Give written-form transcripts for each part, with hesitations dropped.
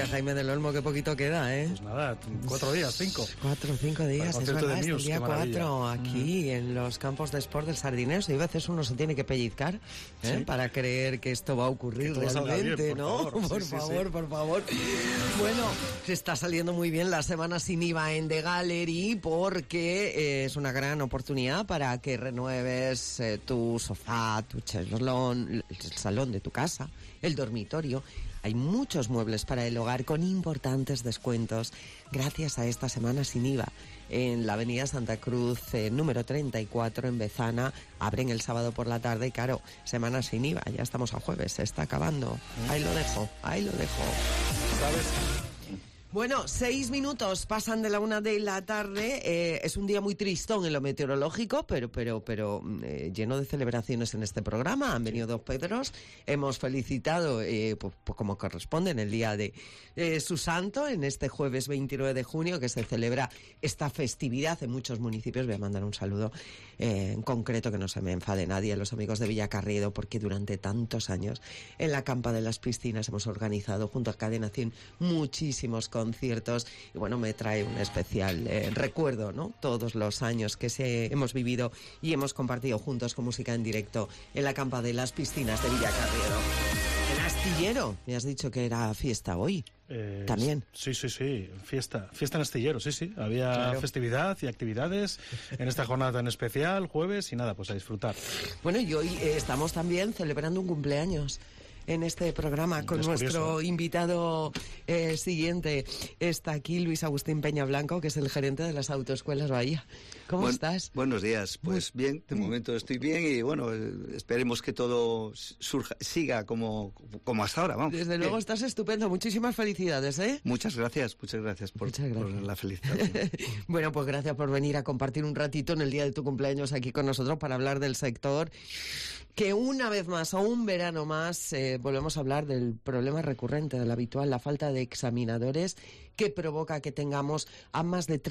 Jaime del Olmo, qué poquito queda, ¿eh? Pues nada, 4 días, 5. 4 o 5 días, es verdad, es el día 4 aquí en los campos de sport del Sardinero. Y a veces uno se tiene que pellizcar para creer que esto va a ocurrir realmente, ¿no? Por favor. Bueno, se está saliendo muy bien la semana sin IVA en The Gallery porque es una gran oportunidad para que renueves tu sofá, tu chaslón, el salón de tu casa, el dormitorio. Hay muchos muebles para el hogar con importantes descuentos gracias a esta semana sin IVA. En la avenida Santa Cruz, número 34, en Bezana, abren el sábado por la tarde y claro, semana sin IVA, ya estamos a jueves, se está acabando. Ahí lo dejo. ¿Sabes? Bueno, 6 minutos pasan de la 1 de la tarde. Es un día muy tristón en lo meteorológico, pero lleno de celebraciones en este programa. Han venido 2 Pedros. Hemos felicitado, pues como corresponde, en el día de su santo, en este jueves 29 de junio, que se celebra esta festividad en muchos municipios. Voy a mandar un saludo en concreto, que no se me enfade nadie, a los amigos de Villacarriedo, porque durante tantos años en la Campa de las Piscinas hemos organizado junto a Cadena 100 muchísimos conciertos y bueno, me trae un especial recuerdo, ¿no? Todos los años que hemos vivido y hemos compartido juntos con música en directo en la Campa de las Piscinas de Villacarriedo. El Astillero, me has dicho que era fiesta hoy. También. Sí, fiesta en Astillero, sí. Había festividad y actividades en esta jornada tan especial, jueves, y nada, pues a disfrutar. Bueno, y hoy estamos también celebrando un cumpleaños en este programa con nuestro invitado siguiente. Está aquí Luis Agustín Peña Blanco, que es el gerente de las Autoescuelas Bahía. ¿Cómo estás? Buenos días. Pues bien, de momento estoy bien y bueno, esperemos que todo siga como hasta ahora, vamos. Desde luego estás estupendo. Muchísimas felicidades, ¿eh? Muchas gracias por la felicitación. Bueno, pues gracias por venir a compartir un ratito en el día de tu cumpleaños aquí con nosotros para hablar del sector, que una vez más, o un verano más, volvemos a hablar del problema recurrente, del habitual, la falta de examinadores, que provoca que tengamos a más de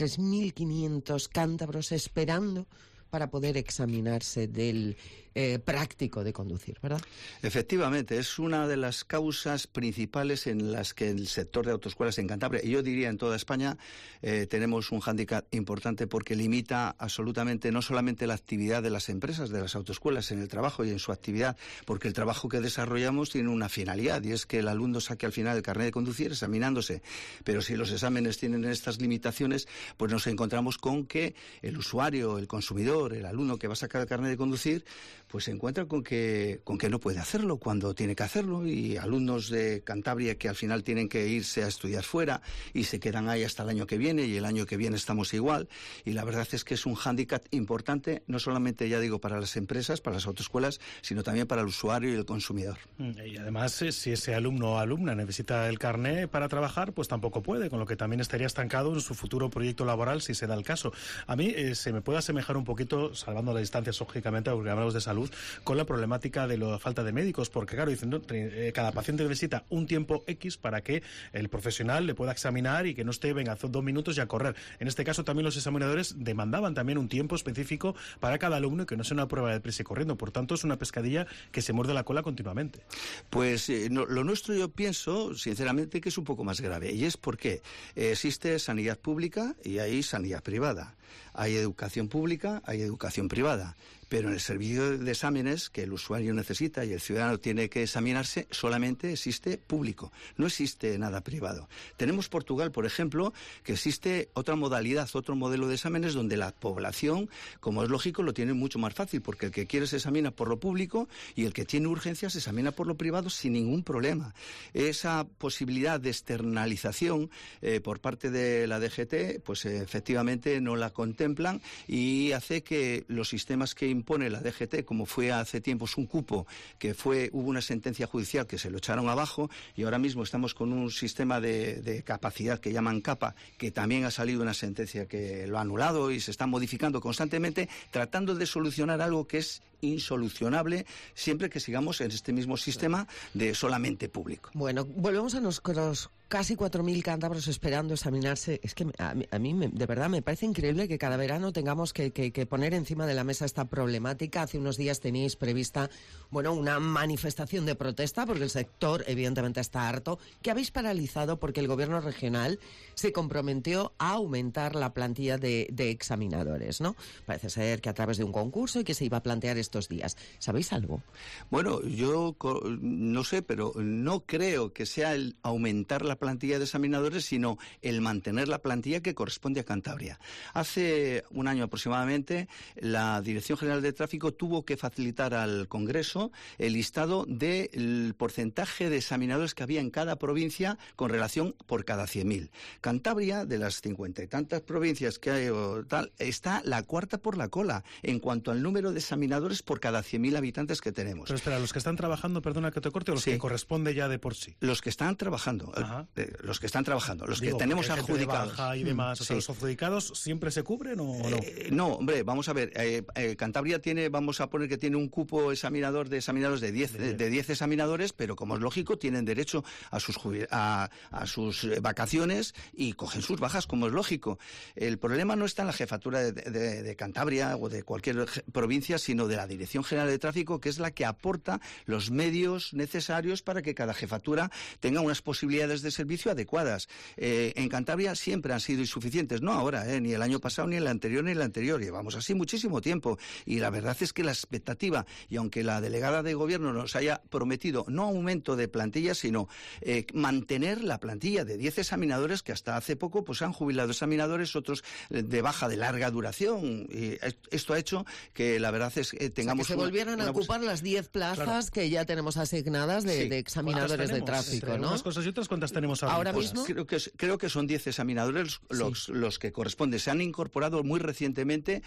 3.500 cántabros esperando para poder examinarse del práctico de conducir, ¿verdad? Efectivamente, es una de las causas principales en las que el sector de autoescuelas en Cantabria, y yo diría en toda España, tenemos un hándicap importante porque limita absolutamente no solamente la actividad de las empresas, de las autoescuelas en el trabajo y en su actividad, porque el trabajo que desarrollamos tiene una finalidad y es que el alumno saque al final el carnet de conducir examinándose, pero si los exámenes tienen estas limitaciones, pues nos encontramos con que el usuario, el consumidor, el alumno que va a sacar el carnet de conducir, pues se encuentra con que no puede hacerlo cuando tiene que hacerlo, y alumnos de Cantabria que al final tienen que irse a estudiar fuera y se quedan ahí hasta el año que viene, y el año que viene estamos igual, y la verdad es que es un hándicap importante, no solamente, ya digo, para las empresas, para las autoescuelas, sino también para el usuario y el consumidor. Y además, si ese alumno o alumna necesita el carné para trabajar, pues tampoco puede, con lo que también estaría estancado en su futuro proyecto laboral si se da el caso. A mí se me puede asemejar un poquito, salvando las distancias lógicamente, porque hablamos de salud, con la problemática de la falta de médicos, porque claro, dicen, ¿no? Cada paciente necesita un tiempo X para que el profesional le pueda examinar y que no esté, venga, 2 minutos y a correr. En este caso también los examinadores demandaban también un tiempo específico para cada alumno y que no sea una prueba de prisa y corriendo. Por tanto, es una pescadilla que se muerde la cola continuamente. Pues lo nuestro, yo pienso, sinceramente, que es un poco más grave, y es porque existe sanidad pública y hay sanidad privada. Hay educación pública, hay educación privada. Pero en el servicio de exámenes que el usuario necesita y el ciudadano tiene que examinarse, solamente existe público, no existe nada privado. Tenemos Portugal, por ejemplo, que existe otra modalidad, otro modelo de exámenes donde la población, como es lógico, lo tiene mucho más fácil, porque el que quiere se examina por lo público y el que tiene urgencias se examina por lo privado sin ningún problema. Esa posibilidad de externalización por parte de la DGT, pues efectivamente no la contemplan, y hace que los sistemas que impone la DGT, como fue hace tiempos un cupo, que hubo una sentencia judicial que se lo echaron abajo, y ahora mismo estamos con un sistema de capacidad que llaman CAPA, que también ha salido una sentencia que lo ha anulado, y se está modificando constantemente, tratando de solucionar algo que es insolucionable siempre que sigamos en este mismo sistema de solamente público. Bueno, volvemos a nuestros casi 4.000 cántabros esperando examinarse. Es que a mí de verdad me parece increíble que cada verano tengamos que poner encima de la mesa esta problemática. Hace unos días teníais prevista, bueno, una manifestación de protesta porque el sector evidentemente está harto, que habéis paralizado porque el gobierno regional se comprometió a aumentar la plantilla de examinadores, ¿no? Parece ser que a través de un concurso y que se iba a plantear estos días. ¿Sabéis algo? Bueno, yo no sé, pero no creo que sea el aumentar la plantilla de examinadores, sino el mantener la plantilla que corresponde a Cantabria. Hace un año aproximadamente, la Dirección General de Tráfico tuvo que facilitar al Congreso el listado del porcentaje de examinadores que había en cada provincia con relación por cada 100.000. Cantabria, de las 50 y tantas provincias que hay, está la cuarta por la cola en cuanto al número de examinadores por cada 100.000 habitantes que tenemos. Pero espera, ¿los que están trabajando, perdona que te corte, o los que corresponde ya de por sí? Los que están trabajando, los que tenemos adjudicados. De baja y demás, o sea, ¿los adjudicados siempre se cubren o no? No, hombre, vamos a ver, Cantabria tiene, vamos a poner que tiene un cupo examinador de examinadores de 10 examinadores, pero como es lógico, tienen derecho a sus vacaciones y cogen sus bajas, como es lógico. El problema no está en la jefatura de Cantabria o de cualquier provincia, sino de la Dirección General de Tráfico, que es la que aporta los medios necesarios para que cada jefatura tenga unas posibilidades de servicio adecuadas. En Cantabria siempre han sido insuficientes, no ahora, ni el año pasado, ni el anterior, llevamos así muchísimo tiempo, y la verdad es que la expectativa, y aunque la delegada de gobierno nos haya prometido no aumento de plantilla, sino mantener la plantilla de 10 examinadores, que hasta hace poco pues han jubilado examinadores, otros de baja, de larga duración, y esto ha hecho que la verdad es que tengamos... O sea, que se volvieran a ocupar las 10 plazas que ya tenemos asignadas de examinadores de tráfico, ¿no? Unas cosas y otras, ¿cuántas tenemos ahora mismo? Creo que son 10 examinadores los que corresponden. Se han incorporado muy recientemente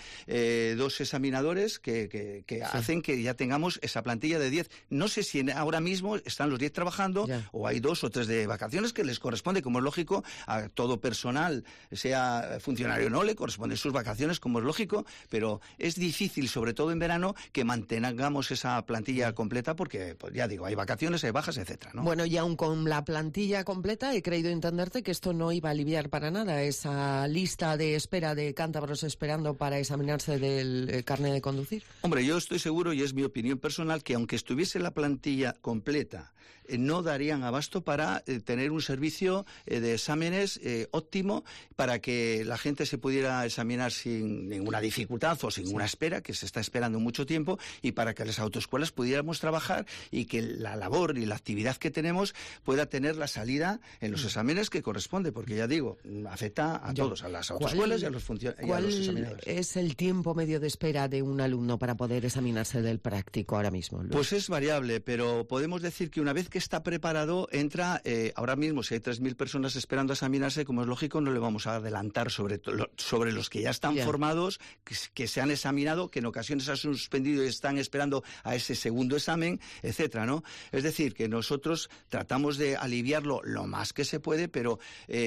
2 examinadores que hacen que ya tengamos esa plantilla de 10. No sé si ahora mismo están los 10 trabajando o hay 2 o 3 de vacaciones, que les corresponde, como es lógico, a todo personal, sea funcionario o no, le corresponden sus vacaciones, como es lógico, pero es difícil, sobre todo en verano, que mantengamos esa plantilla completa porque, pues ya digo, hay vacaciones, hay bajas, etcétera, ¿no? Bueno, y aún con la plantilla completa, he creído entenderte que esto no iba a aliviar para nada esa lista de espera de cántabros esperando para examinarse del carnet de conducir. Hombre, yo estoy seguro, y es mi opinión personal, que aunque estuviese la plantilla completa, no darían abasto para tener un servicio de exámenes óptimo para que la gente se pudiera examinar sin ninguna dificultad o sin una espera, que se está esperando mucho tiempo, y para que las autoescuelas pudiéramos trabajar y que la labor y la actividad que tenemos pueda tener la salida en los exámenes que corresponde, porque ya digo, afecta a todos, a las autoescuelas y a los examinadores. ¿Cuál es el tiempo medio de espera de un alumno para poder examinarse del práctico ahora mismo, Luis? Pues es variable, pero podemos decir que una vez que está preparado, entra, ahora mismo si hay 3.000 personas esperando a examinarse, como es lógico, no le vamos a adelantar sobre los que ya están formados, que se han examinado, que en ocasiones han suspendido y están esperando a ese segundo examen, etcétera, ¿no? Es decir, que nosotros tratamos de aliviarlo lo más que se puede, pero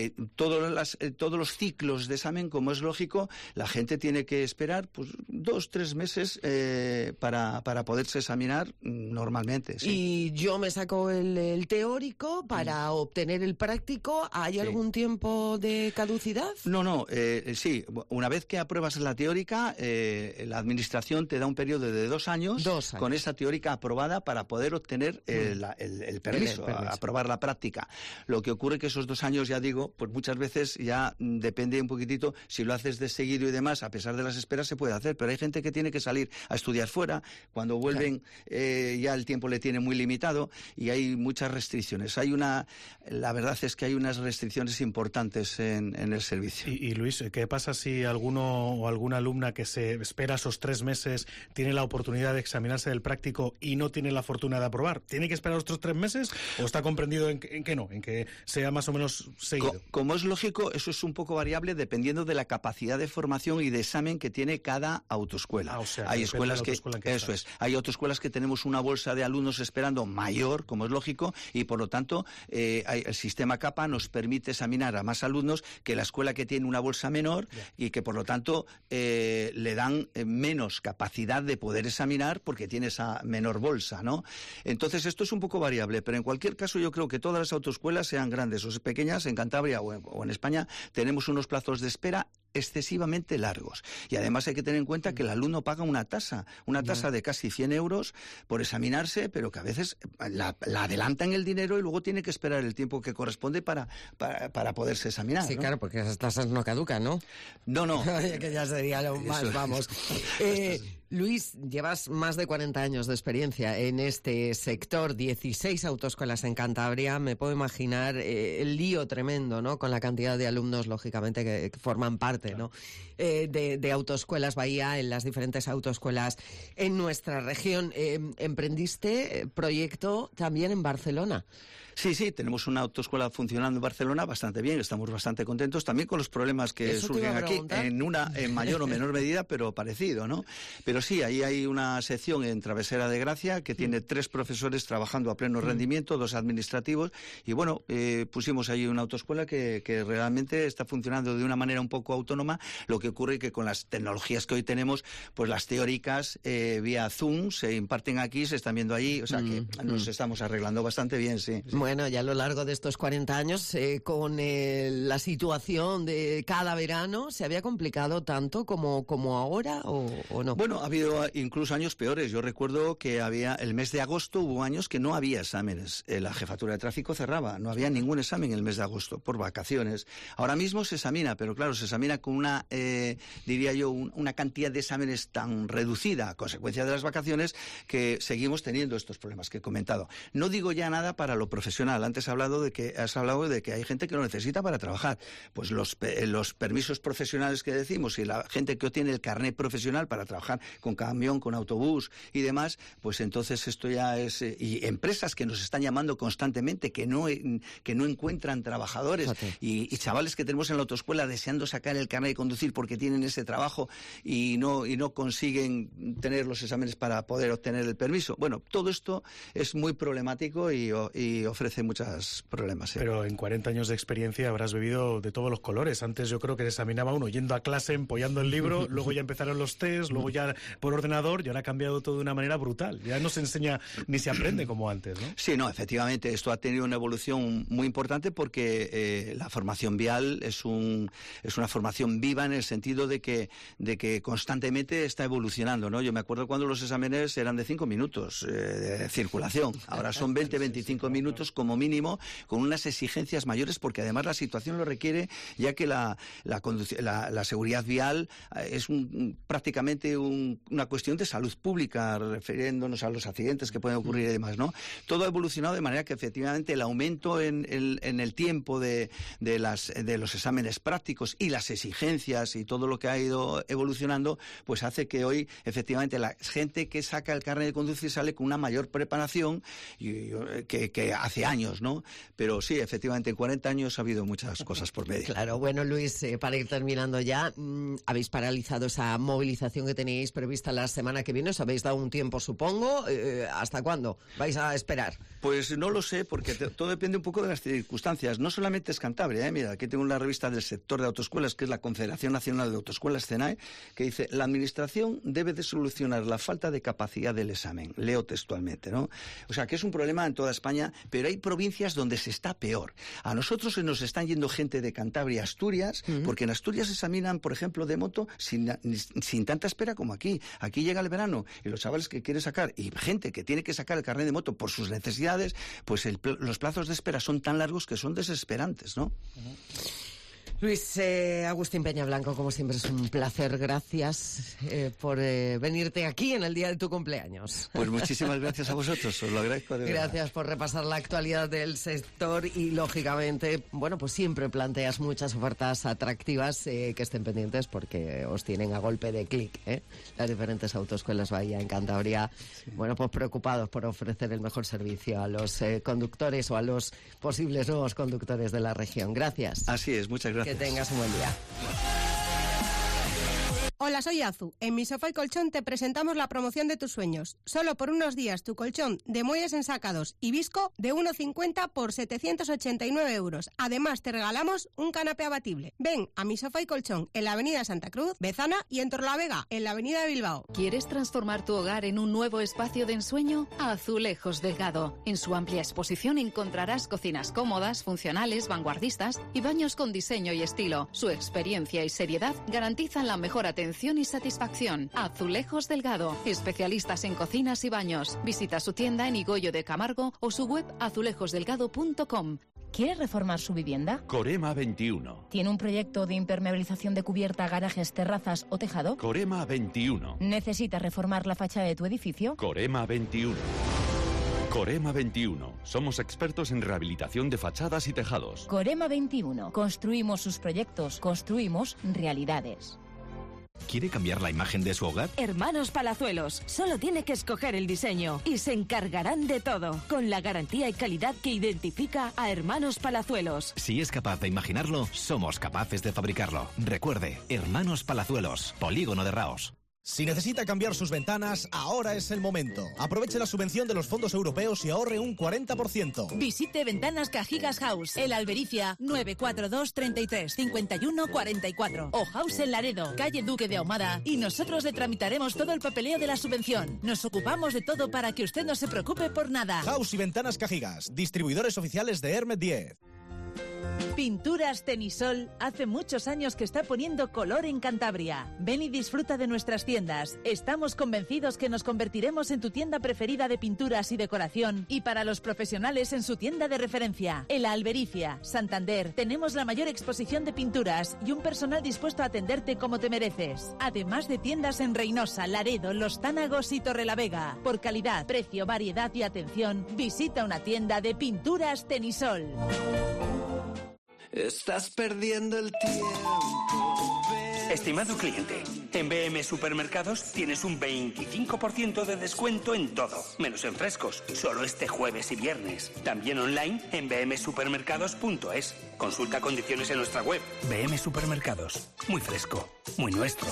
todos los ciclos de examen, como es lógico, la gente tiene que esperar pues 2-3 meses para poderse examinar normalmente. Sí. Y yo me saco el teórico para obtener el práctico. ¿Hay algún tiempo de caducidad? No, sí. Una vez que apruebas la teórica, la administración te da un periodo de 2 años con esa teórica aprobada para poder obtener el permiso, aprobar la práctica. Lo que ocurre que esos 2 años, ya digo, pues muchas veces ya depende un poquitito, si lo haces de seguido y demás, a pesar de las esperas se puede hacer, pero hay gente que tiene que salir a estudiar fuera, cuando vuelven ya el tiempo le tiene muy limitado y hay muchas restricciones. La verdad es que hay unas restricciones importantes en el servicio. Y Luis, ¿qué pasa si alguno o alguna alumna que se espera esos 3 meses tiene la oportunidad de examinarse del práctico y no tiene la fortuna de aprobar? ¿Tiene que esperar otros 3 meses o está comprendido en que no, en que sea más o menos seguido? Como es lógico, eso es un poco variable dependiendo de la capacidad de formación y de examen que tiene cada autoescuela. O sea, hay escuelas hay autoescuelas que tenemos una bolsa de alumnos esperando mayor, como es lógico, y por lo tanto el sistema CAPA nos permite examinar a más alumnos que la escuela que tiene una bolsa menor y que por lo tanto le dan menos capacidad de poder examinar porque tiene esa menor bolsa, ¿no? Entonces esto es un poco variable, pero en cualquier caso yo creo que todas las autoescuelas, sean grandes o pequeñas, en Cantabria o en España, tenemos unos plazos de espera excesivamente largos. Y además hay que tener en cuenta que el alumno paga una tasa de casi 100 euros por examinarse, pero que a veces la adelantan el dinero y luego tiene que esperar el tiempo que corresponde para poderse examinar. Sí, ¿no? claro, porque esas tasas no caducan, ¿no? No. Que ya sería lo más, vamos. Luis, llevas más de 40 años de experiencia en este sector, 16 autoescuelas en Cantabria. Me puedo imaginar el lío tremendo, ¿no? Con la cantidad de alumnos, lógicamente, que forman parte, ¿no? De Autoescuelas Bahía, en las diferentes autoescuelas en nuestra región. Emprendiste proyecto también en Barcelona. Sí, tenemos una autoescuela funcionando en Barcelona bastante bien, estamos bastante contentos, también con los problemas que surgen aquí, en mayor o menor medida, pero parecido, ¿no? Pero sí, ahí hay una sección en Travesera de Gracia que tiene 3 profesores trabajando a pleno rendimiento, 2 administrativos, y bueno, pusimos ahí una autoescuela que realmente está funcionando de una manera un poco autónoma. Lo que ocurre es que con las tecnologías que hoy tenemos, pues las teóricas vía Zoom se imparten aquí, se están viendo ahí, o sea que nos estamos arreglando bastante bien, sí. Bueno, ya a lo largo de estos 40 años, con la situación de cada verano, ¿se había complicado tanto como ahora o no? Bueno, ha habido incluso años peores. Yo recuerdo que el mes de agosto hubo años que no había exámenes. La jefatura de tráfico cerraba, no había ningún examen el mes de agosto, por vacaciones. Ahora mismo se examina, pero claro, se examina con una, diría yo, una cantidad de exámenes tan reducida a consecuencia de las vacaciones que seguimos teniendo estos problemas que he comentado. No digo ya nada para lo profesional. Antes has hablado de que hay gente que lo necesita para trabajar. Pues los permisos profesionales que decimos y la gente que obtiene el carnet profesional para trabajar con camión, con autobús y demás, pues entonces esto ya es... y empresas que nos están llamando constantemente que no encuentran trabajadores y chavales que tenemos en la autoescuela deseando sacar el carnet de conducir porque tienen ese trabajo y no consiguen tener los exámenes para poder obtener el permiso. Bueno, todo esto es muy problemático y ofrece muchos problemas. ¿Sí? Pero en 40 años de experiencia habrás bebido de todos los colores. Antes yo creo que se examinaba uno yendo a clase, empollando el libro, luego ya empezaron los test, luego ya por ordenador, y ahora ha cambiado todo de una manera brutal. Ya no se enseña ni se aprende como antes, ¿no? Sí, no, efectivamente, esto ha tenido una evolución muy importante porque la formación vial es una formación viva en el sentido de que constantemente está evolucionando, ¿no? Yo me acuerdo cuando los exámenes eran de 5 minutos de circulación. Ahora son 20-25 minutos como mínimo, con unas exigencias mayores, porque además la situación lo requiere, ya que la seguridad vial es prácticamente una cuestión de salud pública, refiriéndonos a los accidentes que pueden ocurrir y demás, ¿no? Todo ha evolucionado de manera que efectivamente el aumento en el tiempo de los exámenes prácticos y las exigencias y todo lo que ha ido evolucionando, pues hace que hoy efectivamente la gente que saca el carnet de conducir sale con una mayor preparación que hace años, ¿no? Pero sí, efectivamente, en 40 años ha habido muchas cosas por medio. Claro, bueno, Luis, para ir terminando ya, habéis paralizado esa movilización que teníais prevista la semana que viene, os habéis dado un tiempo, supongo. ¿Hasta cuándo vais a esperar? Pues no lo sé, porque todo depende un poco de las circunstancias. No solamente es Cantabria, mira, aquí tengo una revista del sector de autoescuelas, que es la Confederación Nacional de Autoescuelas, CENAE, que dice: la administración debe de solucionar la falta de capacidad del examen. Leo textualmente, ¿no? O sea, que es un problema en toda España, pero hay provincias donde se está peor. A nosotros se nos están yendo gente de Cantabria a Asturias, porque en Asturias examinan, por ejemplo, de moto sin tanta espera como aquí. Aquí llega el verano y los chavales que quieren sacar, y gente que tiene que sacar el carnet de moto por sus necesidades, pues los plazos de espera son tan largos que son desesperantes, ¿no? Luis Agustín Peñablanco, como siempre es un placer. Gracias por venirte aquí en el día de tu cumpleaños. Pues muchísimas gracias a vosotros, os lo agradezco de verdad. Gracias por repasar la actualidad del sector y, lógicamente, bueno, pues siempre planteas muchas ofertas atractivas que estén pendientes porque os tienen a golpe de clic, las diferentes autoescuelas Bahía en Cantabria. Sí. Bueno, pues preocupados por ofrecer el mejor servicio a los conductores o a los posibles nuevos conductores de la región. Gracias. Así es, muchas gracias. Que tengas un buen día. Hola, soy Azu. En Mi Sofá y Colchón te presentamos la promoción de tus sueños. Solo por unos días tu colchón de muelles ensacados y visco de 1,50 por 789 euros. Además te regalamos un canapé abatible. Ven a Mi Sofá y Colchón en la avenida Santa Cruz, Bezana y en Torrelavega en la avenida Bilbao. ¿Quieres transformar tu hogar en un nuevo espacio de ensueño? Azulejos Delgado. En su amplia exposición encontrarás cocinas cómodas, funcionales, vanguardistas y baños con diseño y estilo. Su experiencia y seriedad garantizan la mejor atención y satisfacción. Azulejos Delgado, especialistas en cocinas y baños. Visita su tienda en Higoyo de Camargo o su web azulejosdelgado.com. ¿Quiere reformar su vivienda? Corema 21. ¿Tiene un proyecto de impermeabilización de cubierta, garajes, terrazas o tejado? Corema 21. ¿Necesita reformar la fachada de tu edificio? Corema 21. Corema 21. Somos expertos en rehabilitación de fachadas y tejados. Corema 21. Construimos sus proyectos, construimos realidades. ¿Quiere cambiar la imagen de su hogar? Hermanos Palazuelos. Solo tiene que escoger el diseño y se encargarán de todo, con la garantía y calidad que identifica a Hermanos Palazuelos. Si es capaz de imaginarlo, somos capaces de fabricarlo. Recuerde, Hermanos Palazuelos, Polígono de Raos. Si necesita cambiar sus ventanas, ahora es el momento. Aproveche la subvención de los fondos europeos y ahorre un 40%. Visite Ventanas Cajigas House, El Albericia, 942 33 51 44. O House en Laredo, calle Duque de Ahumada. Y nosotros le tramitaremos todo el papeleo de la subvención. Nos ocupamos de todo para que usted no se preocupe por nada. House y Ventanas Cajigas, distribuidores oficiales de Hermet 10. Pinturas Tenisol hace muchos años que está poniendo color en Cantabria. Ven y disfruta de nuestras tiendas. Estamos convencidos que nos convertiremos en tu tienda preferida de pinturas y decoración y para los profesionales en su tienda de referencia. En La Albericia, Santander, tenemos la mayor exposición de pinturas y un personal dispuesto a atenderte como te mereces. Además de tiendas en Reynosa, Laredo, Los Tánagos y Torrelavega. Por calidad, precio, variedad y atención, visita una tienda de Pinturas Tenisol. Estás perdiendo el tiempo. Estimado cliente, en BM Supermercados tienes un 25% de descuento en todo, menos en frescos, solo este jueves y viernes. También online en bmsupermercados.es. Consulta condiciones en nuestra web. BM Supermercados, muy fresco, muy nuestro.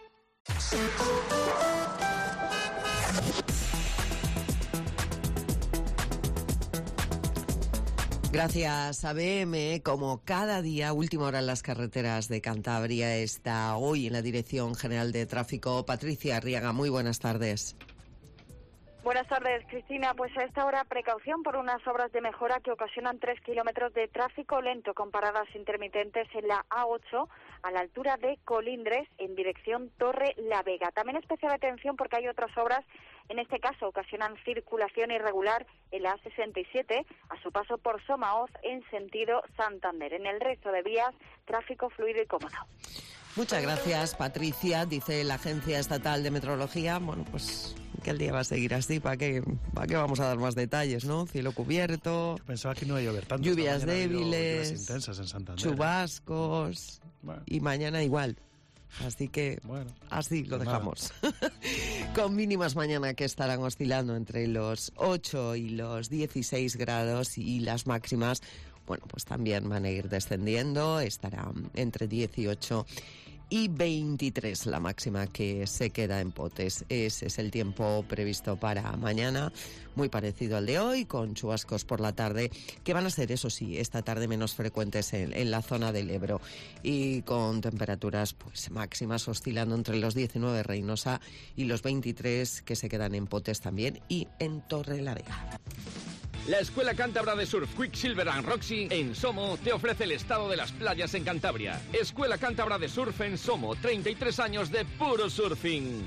Gracias a BM, como cada día, última hora en las carreteras de Cantabria, está hoy en la Dirección General de Tráfico Patricia Arriaga. Muy buenas tardes. Buenas tardes, Cristina. Pues a esta hora precaución por unas obras de mejora que ocasionan 3 kilómetros de tráfico lento con paradas intermitentes en la A8 a la altura de Colindres en dirección Torrelavega. También especial atención porque hay otras obras, en este caso ocasionan circulación irregular en la A67 a su paso por Somaoz en sentido Santander. En el resto de vías, tráfico fluido y cómodo. Muchas gracias, Patricia. Dice la Agencia Estatal de Meteorología, bueno, pues que el día va a seguir así, ¿para qué vamos a dar más detalles, no? Cielo cubierto. Yo pensaba que no iba a llover tanto. Lluvias débiles, lluvias intensas en Santander. Chubascos, y mañana igual. Así que, así lo dejamos. Con mínimas mañana que estarán oscilando entre los 8 y los 16 grados y las máximas, bueno, pues también van a ir descendiendo, estarán entre 18 y 23 la máxima que se queda en Potes. Ese es el tiempo previsto para mañana, muy parecido al de hoy, con chubascos por la tarde, que van a ser, eso sí, esta tarde menos frecuentes en la zona del Ebro, y con temperaturas pues máximas oscilando entre los 19 Reynosa y los 23 que se quedan en Potes también y en Torrelavega. La Escuela Cántabra de Surf Quicksilver and Roxy en Somo te ofrece el estado de las playas en Cantabria. Escuela Cántabra de Surf en Somo, 33 años de puro surfing.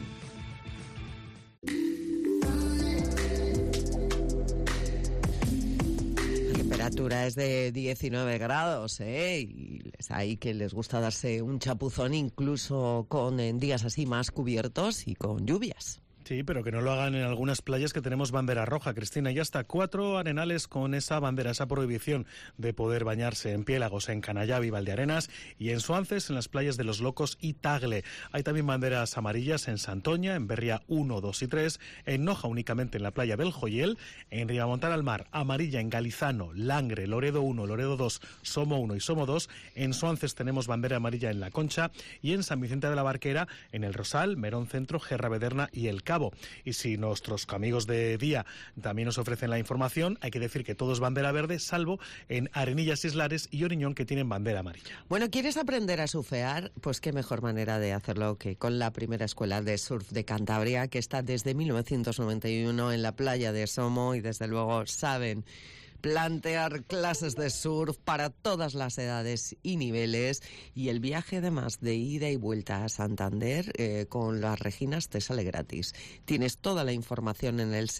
La temperatura es de 19 grados, y es ahí que les gusta darse un chapuzón incluso con días así más cubiertos y con lluvias. Sí, pero que no lo hagan en algunas playas que tenemos bandera roja, Cristina. Y hasta 4 arenales con esa bandera, esa prohibición de poder bañarse en Piélagos, en Canallavi, Valdearenas y en Suances, en las playas de Los Locos y Tagle. Hay también banderas amarillas en Santoña, en Berria 1, 2 y 3, en Noja únicamente en la playa del Joyel, en Ribamontal al Mar, amarilla en Galizano, Langre, Loredo 1, Loredo 2, Somo 1 y Somo 2. En Suances tenemos bandera amarilla en La Concha y en San Vicente de la Barquera, en El Rosal, Merón Centro, Gerravederna y El Cabo. Y si nuestros amigos de Día también nos ofrecen la información, hay que decir que todo es bandera verde, salvo en Arenillas Islares y Oriñón, que tienen bandera amarilla. Bueno, ¿quieres aprender a surfear? Pues qué mejor manera de hacerlo que con la primera escuela de surf de Cantabria, que está desde 1991 en la playa de Somo, y desde luego saben plantear clases de surf para todas las edades y niveles, y el viaje además de ida y vuelta a Santander con las Reginas te sale gratis. Tienes toda la información en el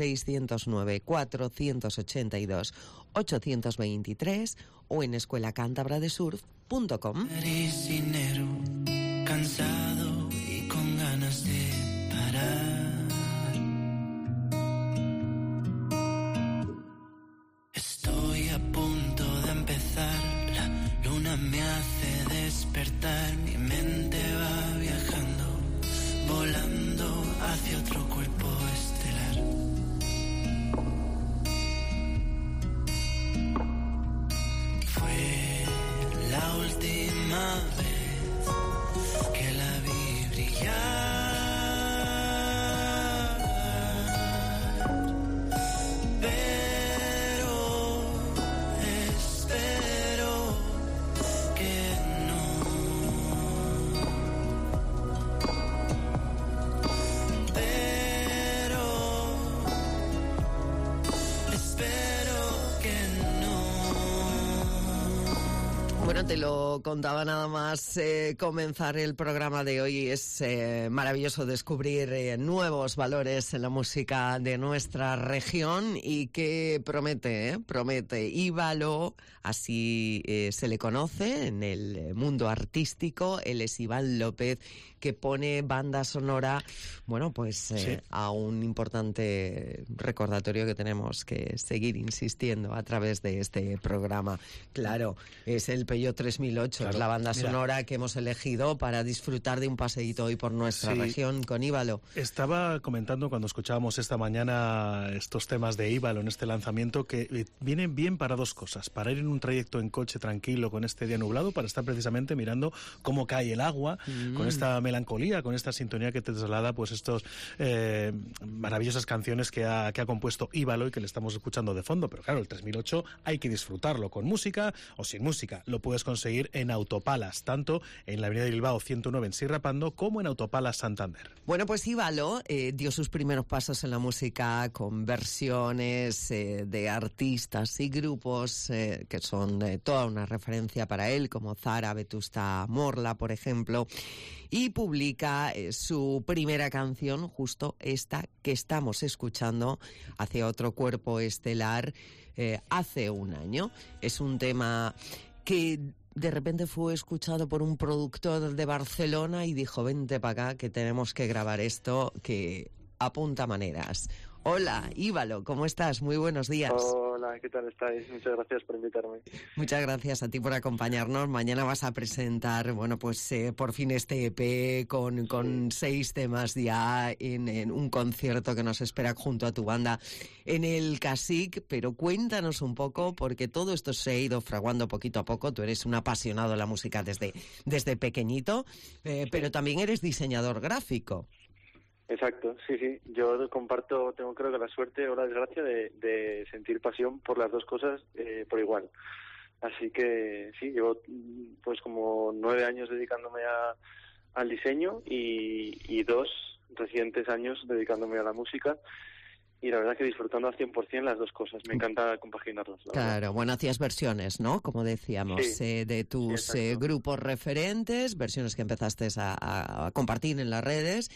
609-482-823 o en escuelacántabradesurf.com. Prisionero, cansado y con ganas de parar. Estoy a punto de empezar, la luna me hace despertar, mi mente va viajando, volando hacia otro cuerpo estelar. Fue la última vez que la vi brillar. Bueno, te lo contaba nada más comenzar el programa de hoy. Es maravilloso descubrir nuevos valores en la música de nuestra región y que promete. Íbalo, así se le conoce en el mundo artístico. Él es Iván López, que pone banda sonora, bueno, pues sí, a un importante recordatorio que tenemos que seguir insistiendo a través de este programa. Claro, es el Peugeot 3008, claro, es la banda sonora que hemos elegido para disfrutar de un paseíto hoy por nuestra región con Íbalo. Estaba comentando cuando escuchábamos esta mañana estos temas de Íbalo en este lanzamiento que vienen bien para dos cosas: para ir en un trayecto en coche tranquilo con este día nublado, para estar precisamente mirando cómo cae el agua, con esta melancolía, con esta sintonía que te traslada pues estos maravillosas canciones que ha compuesto Íbalo y que le estamos escuchando de fondo. Pero claro, el 3008 hay que disfrutarlo con música o sin música. Lo puedes conseguir en Autopalas, tanto en la avenida de Bilbao 109 en Sirrapando como en Autopalas Santander. Bueno, pues Íbalo dio sus primeros pasos en la música con versiones de artistas y grupos que son toda una referencia para él, como Zara, Vetusta Morla, por ejemplo, y publica su primera canción, justo esta que estamos escuchando, Hacia otro cuerpo estelar, hace un año. Es un tema que de repente fue escuchado por un productor de Barcelona y dijo: vente para acá que tenemos que grabar esto, que apunta maneras. Hola, Íbalo, ¿cómo estás? Muy buenos días. Hola, ¿qué tal estáis? Muchas gracias por invitarme. Muchas gracias a ti por acompañarnos. Mañana vas a presentar, bueno, pues por fin este EP con 6 temas ya en un concierto que nos espera junto a tu banda en el Casic. Pero cuéntanos un poco, porque todo esto se ha ido fraguando poquito a poco. Tú eres un apasionado de la música desde pequeñito, pero también eres diseñador gráfico. Exacto, sí. Yo comparto, tengo creo que la suerte o la desgracia de sentir pasión por las dos cosas por igual. Así que sí, llevo pues como 9 años dedicándome al diseño y 2 recientes años dedicándome a la música. Y la verdad que disfrutando al 100% las dos cosas. Me encanta compaginarlas. Claro, bueno, hacías versiones, ¿no? Como decíamos, de tus grupos referentes, versiones que empezaste a compartir en las redes.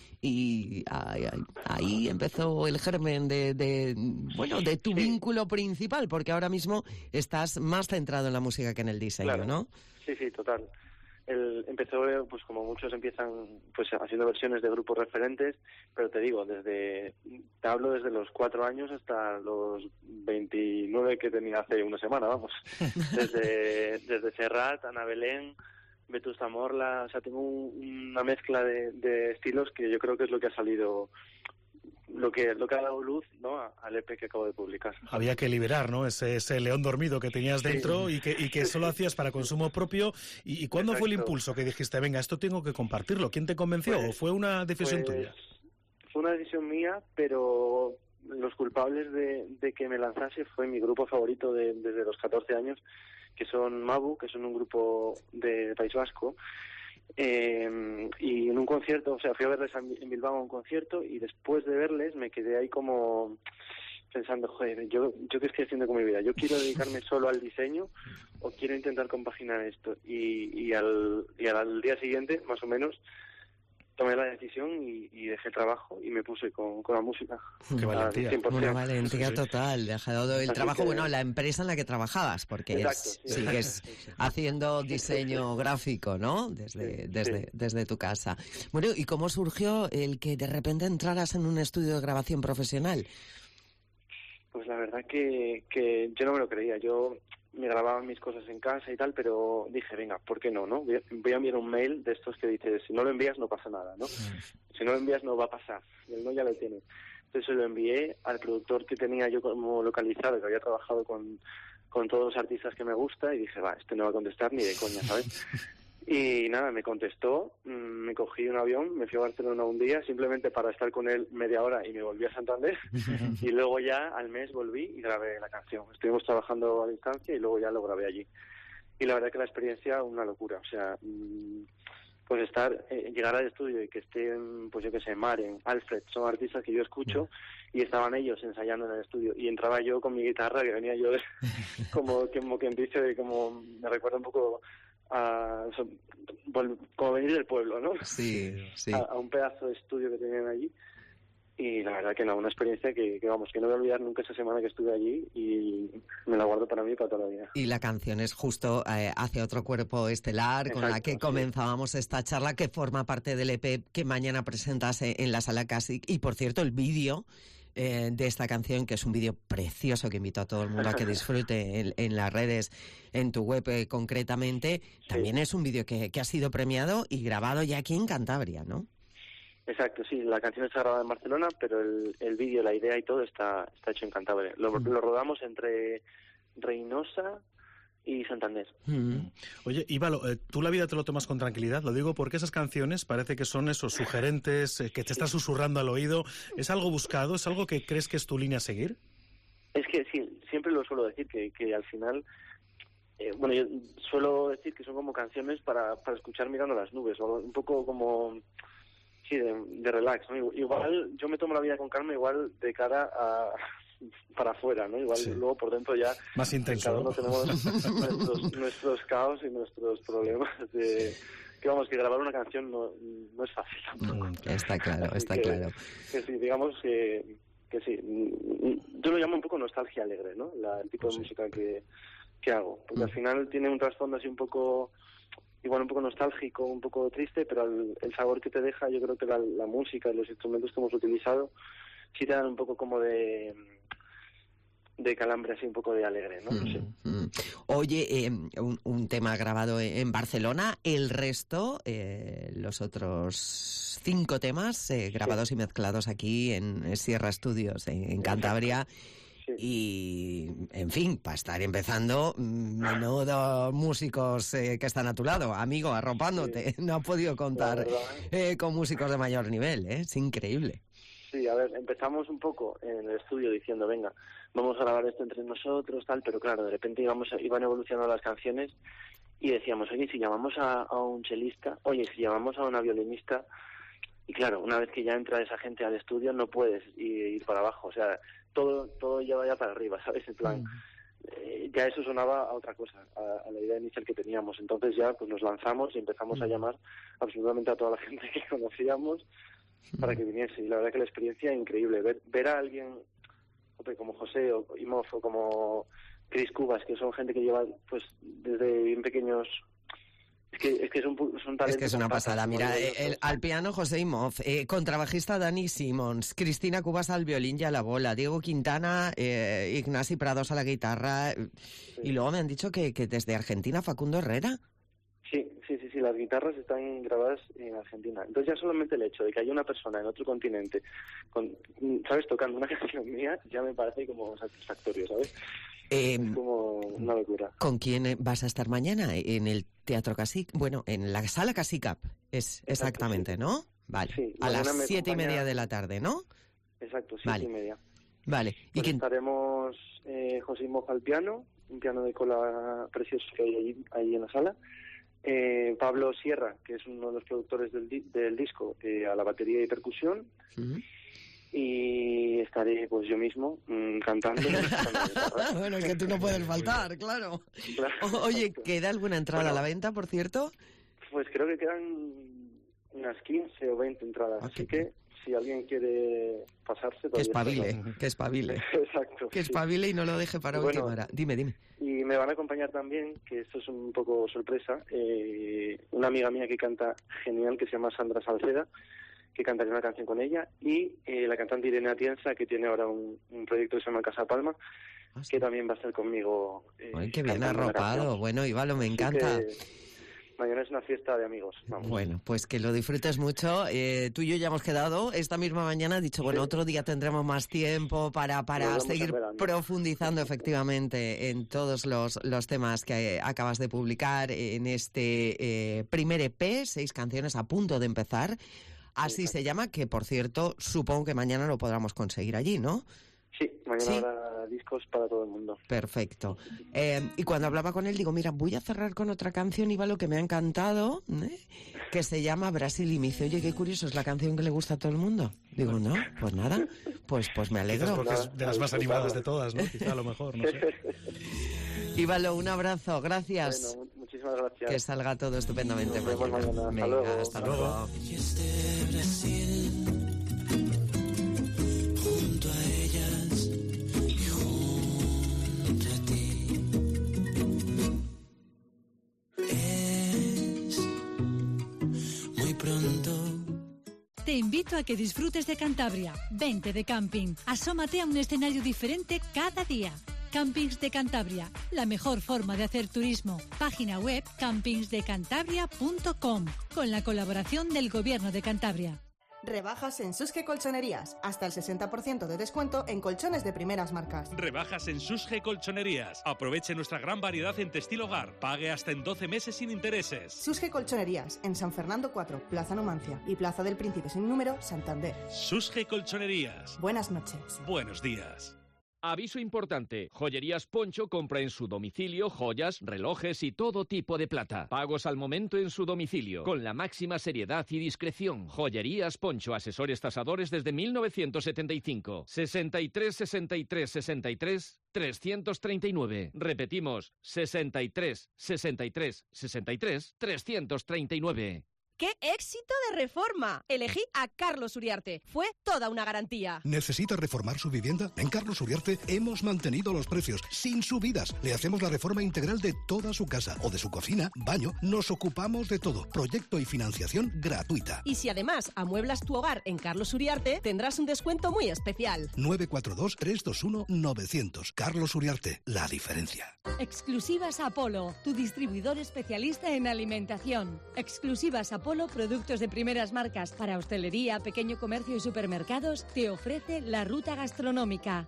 Y ahí empezó el germen de tu vínculo principal, porque ahora mismo estás más centrado en la música que en el diseño, claro, ¿no? Sí, total. empezó, pues como muchos empiezan, pues haciendo versiones de grupos referentes, pero te digo, te hablo desde los 4 años hasta los 29 que tenía hace una semana, vamos. Desde Serrat, Ana Belén, Vetusta Morla, o sea, tengo una mezcla de estilos que yo creo que es lo que ha salido, lo que ha dado luz, ¿no?, al EP que acabo de publicar. Había que liberar, ¿no?, ese león dormido que tenías dentro, sí, y que solo hacías para consumo propio. ¿Y cuándo Exacto. fue el impulso que dijiste, venga, esto tengo que compartirlo? ¿Quién te convenció o fue una decisión tuya? Fue una decisión mía, pero los culpables de que me lanzase fue mi grupo favorito desde los 14 años, que son Mabu, que son un grupo de País Vasco. Y en un concierto, o sea, fui a verles en Bilbao a un concierto, y después de verles me quedé ahí como pensando, joder, ¿yo qué estoy haciendo con mi vida? ¿Yo quiero dedicarme solo al diseño o quiero intentar compaginar esto? Y al día siguiente, más o menos, tomé la decisión y dejé el trabajo y me puse con la música. ¡Qué valentía! 100%. Una valentía total, dejado el trabajo, que... bueno, la empresa en la que trabajabas, porque Exacto, sigues haciendo diseño gráfico, ¿no?, desde tu casa. Bueno, ¿y cómo surgió el que de repente entraras en un estudio de grabación profesional? Pues la verdad que yo no me lo creía. Yo me grababa mis cosas en casa y tal, pero dije, venga, ¿por qué no? Voy a enviar un mail de estos que dices, si no lo envías no pasa nada, ¿no? Si no lo envías no va a pasar, y el no ya lo tiene. Entonces se lo envié al productor que tenía yo como localizado, que había trabajado con todos los artistas que me gusta, y dije, este no va a contestar ni de coña, ¿sabes? Y nada, me contestó, me cogí un avión, me fui a Barcelona un día simplemente para estar con él media hora y me volví a Santander y luego ya al mes volví y grabé la canción. Estuvimos trabajando a distancia y luego ya lo grabé allí. Y la verdad que la experiencia, una locura. O sea, pues llegar al estudio y que estén, pues yo qué sé, Maren, Alfred, son artistas que yo escucho y estaban ellos ensayando en el estudio y entraba yo con mi guitarra, que venía yo como quien dice, como me recuerda un poco como venir del pueblo, ¿no? Sí. A un pedazo de estudio que tenían allí. Y la verdad que no, una experiencia que no voy a olvidar nunca esa semana que estuve allí, y me la guardo para mí para toda la vida. Y la canción es justo Hacia otro cuerpo estelar, con la que comenzábamos esta charla, que forma parte del EP que mañana presentas en la Sala Classic. Y por cierto, el vídeo de esta canción, que es un vídeo precioso que invito a todo el mundo a que disfrute en las redes, en tu web concretamente, también es un vídeo que ha sido premiado y grabado ya aquí en Cantabria, ¿no? Exacto, sí, la canción está grabada en Barcelona, pero el vídeo, la idea y todo está hecho en Cantabria. Lo rodamos entre Reynosa y Santander. Oye, Íbalo, ¿tú la vida te lo tomas con tranquilidad? Lo digo porque esas canciones parece que son esos sugerentes, que te estás susurrando al oído. ¿Es algo buscado? ¿Es algo que crees que es tu línea a seguir? Es que sí, siempre lo suelo decir, que al final... yo suelo decir que son como canciones para escuchar mirando las nubes, o un poco como... Sí, de relax, ¿no? Igual yo me tomo la vida con calma, igual de cara para afuera, ¿no? Igual luego por dentro ya... Más intenso, cada uno tenemos nuestros caos y nuestros problemas que que grabar una canción no es fácil tampoco. Está claro. Que sí, digamos que sí. Yo lo llamo un poco nostalgia alegre, ¿no? El tipo de música que hago. Porque al final tiene un trasfondo así un poco nostálgico, un poco triste, pero el sabor que te deja, yo creo que la música y los instrumentos que hemos utilizado sí te dan un poco como de calambre, así un poco de alegre, ¿no? No sé. Oye, un tema grabado en Barcelona, el resto, los otros 5 temas grabados y mezclados aquí en Sierra Studios, en Cantabria. Sí. Y, en fin, para estar empezando, menudo músicos que están a tu lado, amigo, arropándote. Sí. No has podido contar con músicos de mayor nivel, es increíble. Sí, a ver, empezamos un poco en el estudio diciendo, venga, vamos a grabar esto entre nosotros, tal, pero claro, de repente iban evolucionando las canciones y decíamos, oye, si llamamos a un chelista, oye, si llamamos a una violinista, y claro, una vez que ya entra esa gente al estudio no puedes ir para abajo, o sea, todo lleva ya para arriba, ¿sabes? En plan, ya eso sonaba a otra cosa, a la idea inicial que teníamos. Entonces ya pues nos lanzamos y empezamos a llamar absolutamente a toda la gente que conocíamos para que viniese. Y la verdad que la experiencia es increíble. Ver a alguien como José o Imov o como Chris Cubas, que son gente que lleva pues desde bien pequeños Es que son talentos. Es que es una pasada. Mira, al piano José Imhoff, contrabajista Dani Simons, Cristina Cubas al violín y a la bola, Diego Quintana, Ignasi Prados a la guitarra, y luego me han dicho que desde Argentina Facundo Herrera. Sí, las guitarras están grabadas en Argentina. Entonces ya solamente el hecho de que haya una persona en otro continente, ¿sabes?, tocando una canción mía, ya me parece como satisfactorio, ¿sabes? Es como una locura. ¿Con quién vas a estar mañana? En el Teatro Casic, bueno, en la Sala Casicap, exactamente, ¿no? Vale, sí, a las 7:30 de la tarde, ¿no? Exacto, 7:30. Vale. ¿Y quién? Estaremos José Imhoff al piano, un piano de cola precioso que hay ahí en la sala. Pablo Sierra, que es uno de los productores del disco, a la batería y percusión. Uh-huh. Y estaré pues yo mismo cantando. Bueno, es que tú no puedes faltar, claro. Oye, ¿queda alguna entrada a la venta, por cierto? Pues creo que quedan unas 15 o 20 entradas, así que si alguien quiere pasarse... Que espabile. Exacto. Que espabile y no lo deje para última hora. Dime. Y me van a acompañar también, que esto es un poco sorpresa, una amiga mía que canta genial, que se llama Sandra Salceda, que cantaré una canción con ella, y la cantante Irene Atienza, que tiene ahora un proyecto que se llama Casa Palma, que también va a estar conmigo. ¡Ay, qué bien arropado! Bueno, Ivalo, me encanta. Mañana es una fiesta de amigos. Vamos. Bueno, pues que lo disfrutes mucho. Tú y yo ya hemos quedado esta misma mañana. He dicho, bueno, otro día tendremos más tiempo para seguir profundizando efectivamente en todos los temas que acabas de publicar en este primer EP, 6 canciones a punto de empezar. Así se llama, que por cierto, supongo que mañana lo podremos conseguir allí, ¿no? Sí, mañana habrá discos para todo el mundo. Perfecto. Y cuando hablaba con él, digo, mira, voy a cerrar con otra canción, Ivalo, que me ha encantado, que se llama Brasil. Y me dice, oye, qué curioso, es la canción que le gusta a todo el mundo. Digo, no, pues nada, pues me alegro. Quizás porque es de las más animadas de todas, ¿no? Quizá a lo mejor, no sé. Ivalo, un abrazo, gracias. Bueno, muchísimas gracias. Que salga todo estupendamente mañana. Venga, hasta luego. Junto a ellas y junto a ti. Es muy pronto. Te invito a que disfrutes de Cantabria. Vente de camping. Asómate a un escenario diferente cada día. Campings de Cantabria, la mejor forma de hacer turismo. Página web campingsdecantabria.com, con la colaboración del Gobierno de Cantabria. Rebajas en Susge Colchonerías. Hasta el 60% de descuento en colchones de primeras marcas. Rebajas en Susge Colchonerías. Aproveche nuestra gran variedad en textil hogar. Pague hasta en 12 meses sin intereses. Susge Colchonerías, en San Fernando 4, Plaza Numancia y Plaza del Príncipe sin número, Santander. Susge Colchonerías. Buenas noches. Buenos días. Aviso importante, Joyerías Poncho compra en su domicilio joyas, relojes y todo tipo de plata. Pagos al momento en su domicilio, con la máxima seriedad y discreción. Joyerías Poncho, asesores tasadores desde 1975. 63 63 63 339. Repetimos, 63 63 63 339. ¡Qué éxito de reforma! Elegí a Carlos Uriarte. Fue toda una garantía. ¿Necesita reformar su vivienda? En Carlos Uriarte hemos mantenido los precios sin subidas. Le hacemos la reforma integral de toda su casa o de su cocina, baño. Nos ocupamos de todo. Proyecto y financiación gratuita. Y si además amueblas tu hogar en Carlos Uriarte, tendrás un descuento muy especial. 942-321-900. Carlos Uriarte, la diferencia. Exclusivas Apolo, tu distribuidor especialista en alimentación. Exclusivas Apolo, productos de primeras marcas para hostelería, pequeño comercio y supermercados, te ofrece la ruta gastronómica.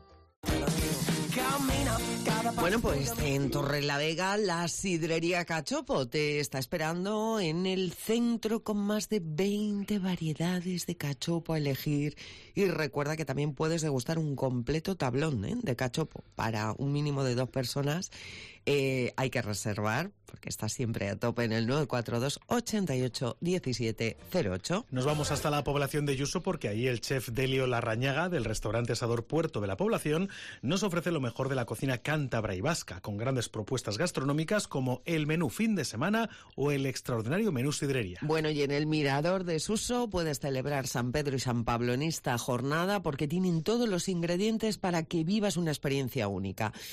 Bueno, pues en Torrelavega la sidrería Cachopo te está esperando en el centro con más de 20 variedades de cachopo a elegir. Y recuerda que también puedes degustar un completo tablón de cachopo para un mínimo de 2 personas. Hay que reservar porque está siempre a tope en el 942 88 17 08. Nos vamos hasta la población de Yuso porque ahí el chef Delio Larrañaga del restaurante Asador Puerto de la población nos ofrece lo mejor de la cocina cántabra y vasca con grandes propuestas gastronómicas como el menú fin de semana o el extraordinario menú sidrería. Bueno, y en el Mirador de Suso puedes celebrar San Pedro y San Pablo en esta jornada porque tienen todos los ingredientes para que vivas una experiencia única.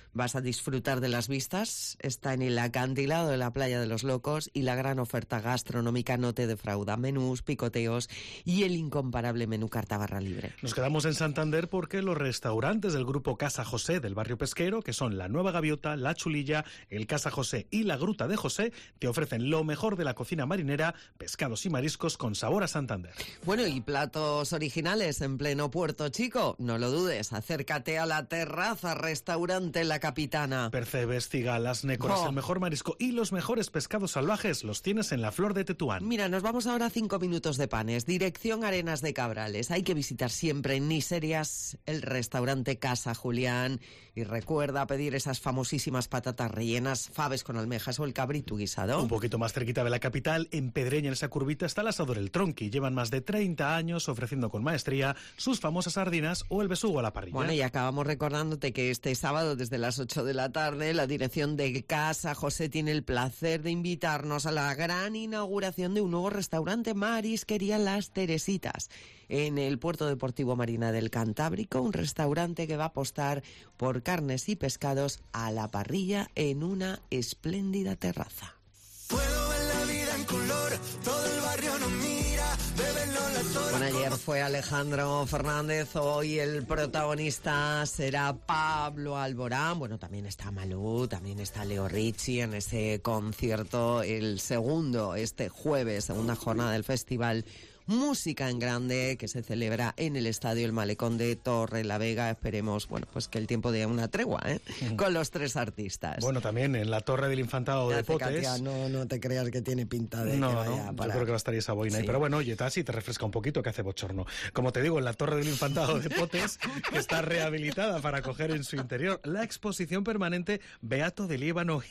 Vas a disfrutar de las vistas, está en el acantilado de la Playa de los Locos y la gran oferta gastronómica no te defrauda. Menús, picoteos y el incomparable menú carta barra libre. Nos quedamos en Santander porque los restaurantes del grupo Casa José del barrio pesquero, que son la Nueva Gaviota, la Chulilla, el Casa José y la Gruta de José, te ofrecen lo mejor de la cocina marinera, pescados y mariscos con sabor a Santander. Bueno, y platos originales en pleno Puerto Chico, no lo dudes, acércate a la terraza restaurante La Capitana. Percebes, cigalas, nécoras, el mejor marisco y los mejores pescados salvajes los tienes en la Flor de Tetuán. Mira, nos vamos ahora a 5 minutos de Panes, dirección Arenas de Cabrales. Hay que visitar siempre en Niserias el restaurante Casa Julián y recuerda pedir esas famosísimas patatas rellenas, faves con almejas o el cabrito guisado. Un poquito más cerquita de la capital, en Pedreña, en esa curvita, está el asador El Tronqui. Llevan más de 30 años ofreciendo con maestría sus famosas sardinas o el besugo a la parrilla. Bueno, y acabamos recordándote que este sábado desde las 8 de la tarde la dirección de Casa José tiene el placer de invitarnos a la gran inauguración de un nuevo restaurante Marisquería Las Teresitas en el Puerto Deportivo Marina del Cantábrico, un restaurante que va a apostar por carnes y pescados a la parrilla en una espléndida terraza. Puedo ver la vida en color, todo el barrio nos mira, bebenlo en la torre. Bueno, ayer fue Alejandro Fernández, hoy el protagonista será Pablo Alborán. Bueno, también está Malú, también está Leo Ricci en ese concierto, el segundo, este jueves, segunda jornada del festival Música en Grande, que se celebra en el Estadio El Malecón de Torrelavega. Esperemos, bueno, pues que el tiempo dé una tregua, con los 3 artistas. Bueno, también en la Torre del Infantado de Potes. Katia, no te creas que tiene pinta de no, que vaya yo creo que va a estar esa boina ahí. Pero bueno, oye, casi te refresca un poquito, que hace bochorno. Como te digo, en la Torre del Infantado de Potes, que está rehabilitada para acoger en su interior la exposición permanente Beato de Líbano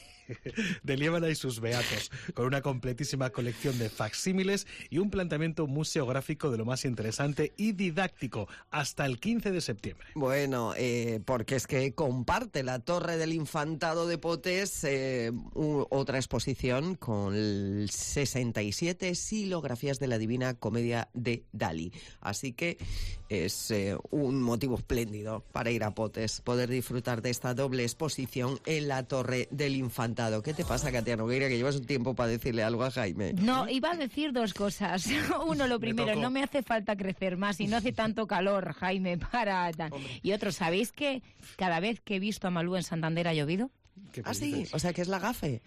y sus beatos, con una completísima colección de facsímiles y un planteamiento museográfico de lo más interesante y didáctico hasta el 15 de septiembre. Bueno, porque es que comparte la Torre del Infantado de Potes otra exposición con 67 xilografías de la Divina Comedia de Dalí. Así que es un motivo espléndido para ir a Potes, poder disfrutar de esta doble exposición en la Torre del Infantado. ¿Qué te pasa, Katia Nogueira, que llevas un tiempo para decirle algo a Jaime? No, iba a decir 2 cosas. Uno, lo primero, no me hace falta crecer más y no hace tanto calor, Jaime, para... Y otro, ¿sabéis que cada vez que he visto a Malú en Santander ha llovido? Ah, sí, o sea que es la gafe.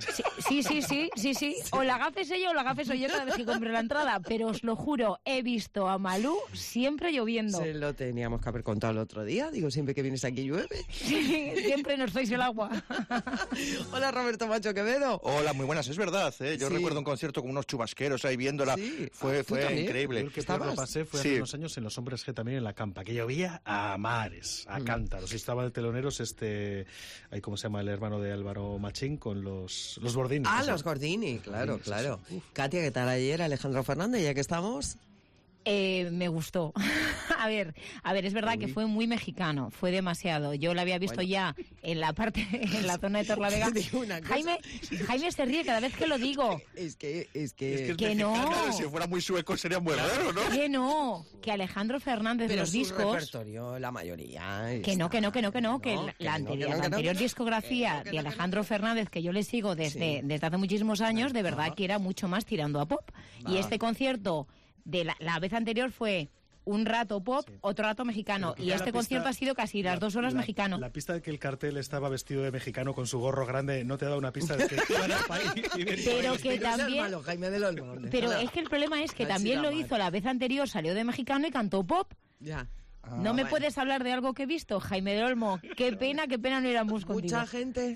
Sí. O la gafe es ella o la gafe soy yo cada vez que compré la entrada. Pero os lo juro, he visto a Malú siempre lloviendo. Se lo teníamos que haber contado el otro día. Digo, siempre que vienes aquí llueve. Sí, siempre nos traéis el agua. Hola, Roberto Macho Quevedo. Hola, muy buenas, es verdad. Yo recuerdo un concierto con unos chubasqueros ahí viéndola. Sí. Fue increíble. Yo el que te lo pasé fue hace unos años en Los Hombres G, también en la Campa, que llovía a mares, a cántaros. Y estaba de teloneros ahí, ¿cómo se llama? El hermano de Álvaro Machín con los Gordini. Ah, los Gordini, claro. Katia, ¿qué tal ayer? Alejandro Fernández, ya que estamos. Me gustó. A ver, es verdad que fue muy mexicano, fue demasiado. Yo lo había visto ya en la zona de Torrelavega. Jaime se ríe cada vez que lo digo. Es que no. Si fuera muy sueco sería muy raro, ¿no? Que no, que Alejandro Fernández de los discos. Repertorio, la mayoría. Que no, que la anterior discografía de Alejandro Fernández, que yo le sigo desde hace muchísimos años, de verdad que era mucho más tirando a pop. Y este concierto de la vez anterior fue un rato pop, otro rato mexicano, y este concierto ha sido casi las 2 horas mexicano. La pista de que el cartel estaba vestido de mexicano con su gorro grande no te ha dado una pista de que iban al país. Pero que también... Pero es que el problema es que también lo hizo la vez anterior, salió de mexicano y cantó pop. Ya. No me puedes hablar de algo que he visto, Jaime del Olmo. Qué pena no éramos contigo. Mucha gente...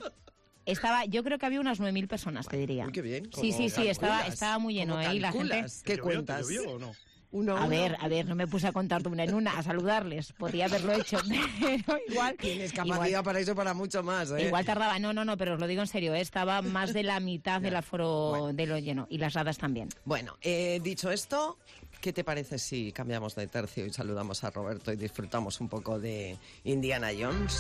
Yo creo que había unas 9.000 personas, te diría. Uy, qué bien. Sí, estaba muy lleno, y la gente... ¿Qué cuentas? ¿Llovió o no? A ver, no me puse a contar una en una, a saludarles. Podría haberlo hecho, pero igual... Tienes capacidad para eso, para mucho más, Igual tardaba, no, pero os lo digo en serio, estaba más de la mitad del aforo de lo lleno, y las gradas también. Bueno, dicho esto, ¿qué te parece si cambiamos de tercio y saludamos a Roberto y disfrutamos un poco de Indiana Jones?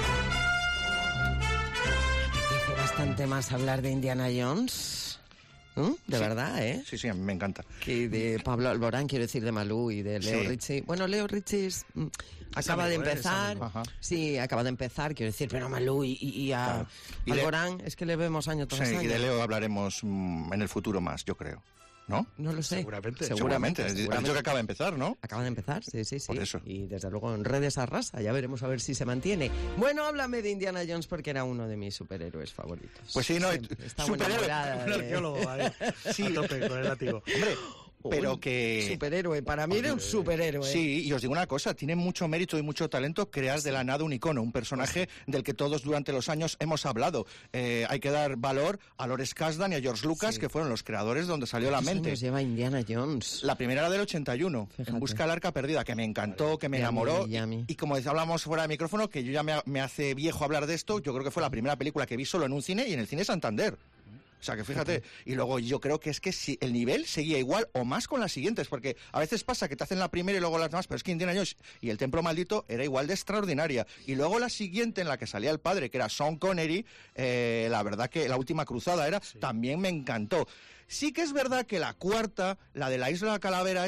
Bastante más hablar de Indiana Jones. De verdad, ¿eh? Sí, sí, a mí me encanta. Que de Pablo Alborán, quiero decir, de Malú y de Leo Ricci. Bueno, Leo Ricci acaba de empezar. Sí, acaba de empezar, quiero decir, pero Malú y a Alborán es que le vemos año tras año. Y de Leo hablaremos en el futuro más, yo creo. ¿No? No lo sé. Seguramente. Has dicho que acaba de empezar, ¿no? Acaba de empezar, sí. Por eso. Y desde luego en redes arrasa. Ya veremos a ver si se mantiene. Bueno, háblame de Indiana Jones porque era uno de mis superhéroes favoritos. Pues sí, no. Superhéroe. Un arqueólogo ahí. Sí. A tope con el látigo. Hombre, pero que... Superhéroe, para mí era un superhéroe. Sí, y os digo una cosa, tiene mucho mérito y mucho talento crear de la nada un icono, un personaje del que todos durante los años hemos hablado. Hay que dar valor a Lawrence Kasdan y a George Lucas, que fueron los creadores donde salió la mente. Años lleva Indiana Jones? La primera era del 81, Fíjate. En busca del arca perdida, que me encantó, que me enamoró. Y como hablamos fuera de micrófono, que yo ya me hace viejo hablar de esto, yo creo que fue la primera película que vi solo en un cine y en el cine Santander. O sea, que fíjate, y luego yo creo que es que si el nivel seguía igual o más con las siguientes, porque a veces pasa que te hacen la primera y luego las demás, pero es que Indiana Jones y el Templo Maldito era igual de extraordinaria. Y luego la siguiente, en la que salía el padre, que era Sean Connery, la verdad que La Última Cruzada también me encantó. Sí que es verdad que la cuarta, la de la Isla Calavera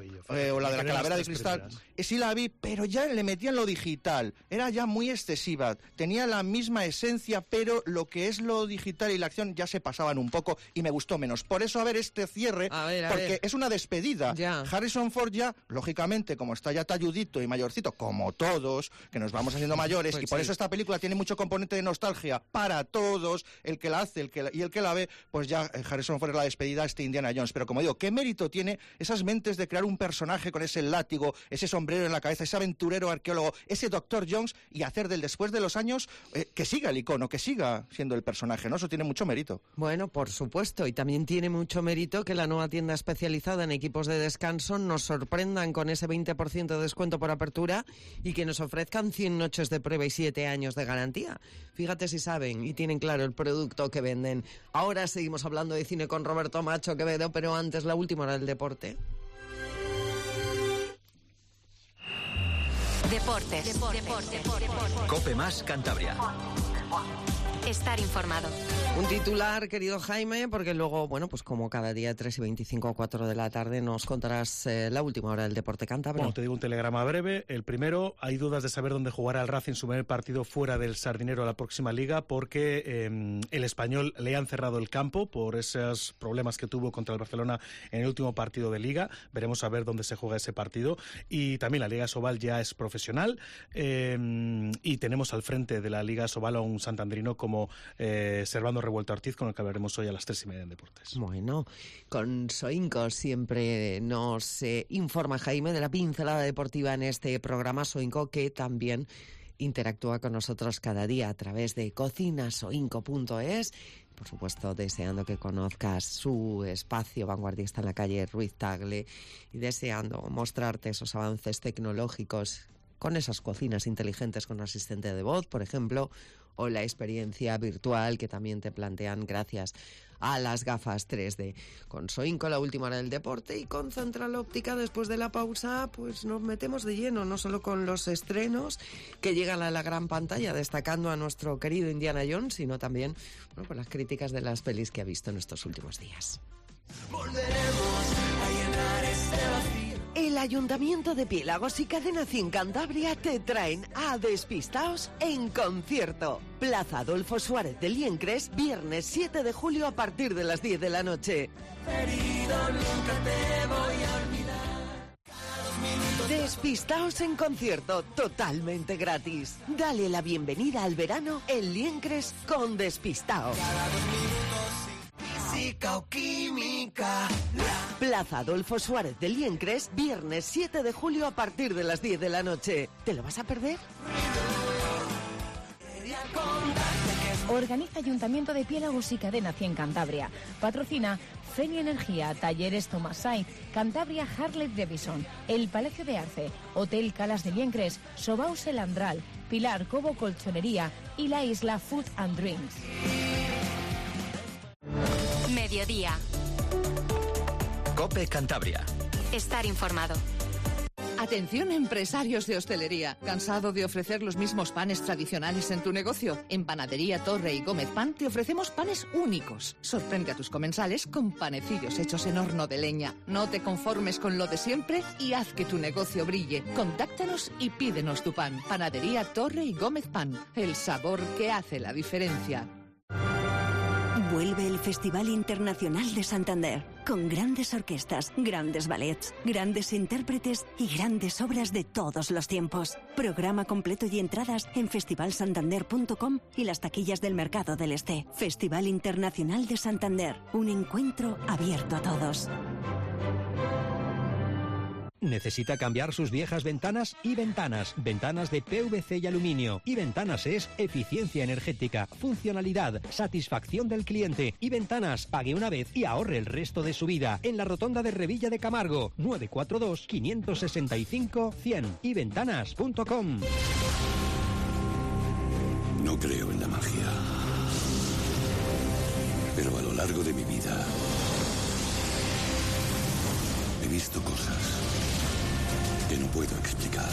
o la de la Calavera de Cristal, sí la vi, pero ya le metían lo digital, era ya muy excesiva, tenía la misma esencia, pero lo que es lo digital y la acción ya se pasaban un poco y me gustó menos. Por eso, a ver este cierre, porque es una despedida. Harrison Ford ya, lógicamente, como está ya talludito y mayorcito, como todos, que nos vamos haciendo mayores, y por eso esta película tiene mucho componente de nostalgia para todos, el que la hace y el que la ve, pues ya Harrison Ford es la despedida a Indiana Jones. Pero como digo, ¿qué mérito tiene esas mentes de crear un personaje con ese látigo, ese sombrero en la cabeza, ese aventurero arqueólogo, ese Dr. Jones, y hacer del después de los años que siga el icono, que siga siendo el personaje, ¿no? Eso tiene mucho mérito. Bueno, por supuesto, y también tiene mucho mérito que la nueva tienda especializada en equipos de descanso nos sorprendan con ese 20% de descuento por apertura y que nos ofrezcan 100 noches de prueba y 7 años de garantía. Fíjate si saben y tienen claro el producto que venden. Ahora seguimos hablando de cine con Roberto Macho Quevedo, pero antes la última hora del deporte. Deportes. Cope Más Cantabria. Estar informado. Un titular, querido Jaime, porque luego, bueno, pues como cada día 3:25 a 4 de la tarde nos contarás la última hora del deporte cántabro. Bueno, te digo un telegrama breve. El primero, hay dudas de saber dónde jugará el Racing su primer partido fuera del Sardinero a la próxima liga, porque el Español le han cerrado el campo por esos problemas que tuvo contra el Barcelona en el último partido de liga. Veremos a ver dónde se juega ese partido. Y también la Liga Sobal ya es profesional, y tenemos al frente de la Liga Sobal a un santandrino como Servando Revuelta Ortiz, con el que hablaremos hoy a las 3:30 en Deportes. Bueno, con Soinco siempre nos informa Jaime de la pincelada deportiva en este programa. Soinco, que también interactúa con nosotros cada día a través de cocinasoinco.es. Por supuesto, deseando que conozcas su espacio vanguardista en la calle Ruiz Tagle y deseando mostrarte esos avances tecnológicos con esas cocinas inteligentes con asistente de voz, por ejemplo, o la experiencia virtual que también te plantean gracias a las gafas 3D. Con Soinco, la última hora del deporte, y con Central Óptica, después de la pausa, pues nos metemos de lleno, no solo con los estrenos que llegan a la gran pantalla, destacando a nuestro querido Indiana Jones, sino también, bueno, por las críticas de las pelis que ha visto en estos últimos días. Volveremos a llenar este vacío. El Ayuntamiento de Piélagos y Cadena 100 Cantabria te traen a Despistaos en concierto. Plaza Adolfo Suárez de Liencres, viernes 7 de julio a partir de las 10 de la noche. Querido, nunca te voy a olvidar. Despistaos en concierto, totalmente gratis. Dale la bienvenida al verano en Liencres con Despistaos. Física o química. Plaza Adolfo Suárez de Liencres, viernes 7 de julio a partir de las 10 de la noche. ¿Te lo vas a perder? Organiza Ayuntamiento de Piélagos y Cadena 100 Cantabria. Patrocina Feni Energía, Talleres Thomas Sainz, Cantabria Harley Davidson, El Palacio de Arce, Hotel Calas de Liencres, Sobaus El Andral, Pilar Cobo Colchonería y La Isla Food and Drinks. Mediodía. Cope Cantabria. Estar informado. A Atención empresarios de hostelería. ¿Cansado de ofrecer los mismos panes tradicionales en tu negocio? En Panadería Torre y Gómez Pan te ofrecemos panes únicos. Sorprende a tus comensales con panecillos hechos en horno de leña. No te conformes con lo de siempre y haz que tu negocio brille. Contáctanos y pídenos tu pan. Panadería Torre y Gómez Pan. El sabor que hace la diferencia. Vuelve el Festival Internacional de Santander, con grandes orquestas, grandes ballets, grandes intérpretes y grandes obras de todos los tiempos. Programa completo y entradas en festivalsantander.com y las taquillas del Mercado del Este. Festival Internacional de Santander, un encuentro abierto a todos. ¿Necesita cambiar sus viejas ventanas? Y Ventanas. Ventanas de PVC y aluminio. Y Ventanas es eficiencia energética, funcionalidad, satisfacción del cliente. Y Ventanas, pague una vez y ahorre el resto de su vida. En la rotonda de Revilla de Camargo, 942-565-100. Y Ventanas.com. No creo en la magia. Pero a lo largo de mi vida he visto cosas que no puedo explicar.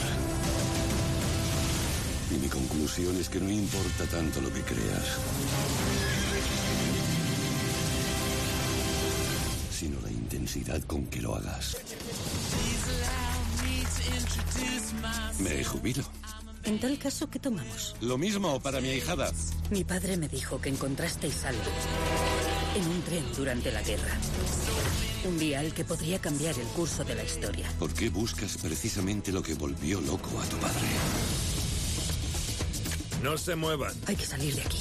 Y mi conclusión es que no importa tanto lo que creas, sino la intensidad con que lo hagas. Me jubilo. En tal caso, ¿qué tomamos? Lo mismo para mi ahijada. Mi padre me dijo que encontrasteis algo en un tren durante la guerra. Un vial que podría cambiar el curso de la historia. ¿Por qué buscas precisamente lo que volvió loco a tu padre? No se muevan. Hay que salir de aquí.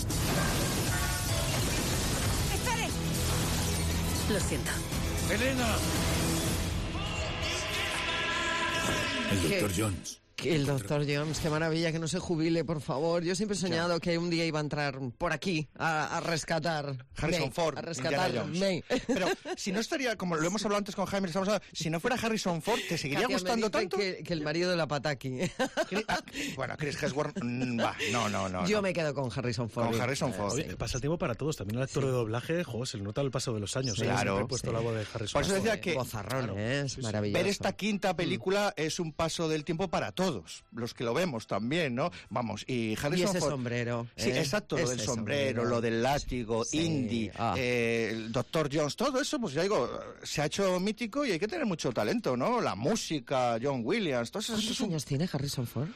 ¡Espere! Lo siento. ¡Elena! El Dr. Jones. El Dr. Jones, qué maravilla, que no se jubile, por favor. Yo siempre he soñado que un día iba a entrar por aquí a rescatar Harrison Ford, a rescatar May. Pero si no estaría, como lo hemos hablado antes con Jaime, si no fuera Harrison Ford, ¿te seguiría gustando tanto? Que el marido de la Pataki. Bueno, Chris Hemsworth, no. Yo me quedo con Harrison Ford. Con Harrison Ford. Oye, pasa el tiempo para todos. También el actor de doblaje, se le nota el paso de los años. Claro. He puesto la voz de Harrison Por eso decía que Bozarrón, es maravilloso. Ver esta quinta película es un paso del tiempo para todos, los que lo vemos también, ¿no? Vamos, y Harrison y ese Ford, sombrero. Sí, exacto, lo del sombrero, lo del látigo, Indy, el Dr. Jones, todo eso, pues ya digo, se ha hecho mítico y hay que tener mucho talento, ¿no? La música, John Williams, todo eso. ¿Cuántos años tiene Harrison Ford?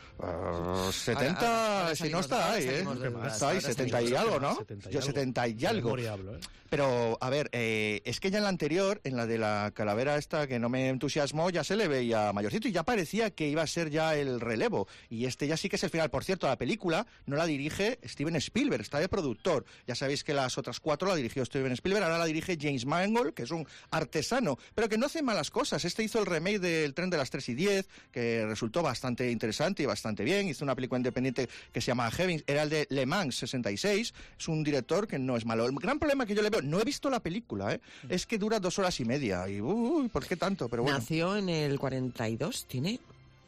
70, si no está ahí, ¿eh? Está ahí, 70 y algo, ¿no? Yo 70 y algo. Pero, a ver, es que ya en la anterior, en la de la calavera esta que no me entusiasmó, ya se le veía mayorcito y ya parecía que iba a ser ya el relevo. Y este ya sí que es el final. Por cierto, la película no la dirige Steven Spielberg, está de productor. Ya sabéis que las otras 4 la dirigió Steven Spielberg, ahora la dirige James Mangold, que es un artesano, pero que no hace malas cosas. Este hizo el remake del Tren de las 3 y 10, que resultó bastante interesante y bastante bien. Hizo una película independiente que se llama Heaven, era el de Le Mans 66. Es un director que no es malo. El gran problema que yo le veo, no he visto la película, es que dura 2 horas y media. Y, ¿por qué tanto? Pero bueno. Nació en el 42, tiene...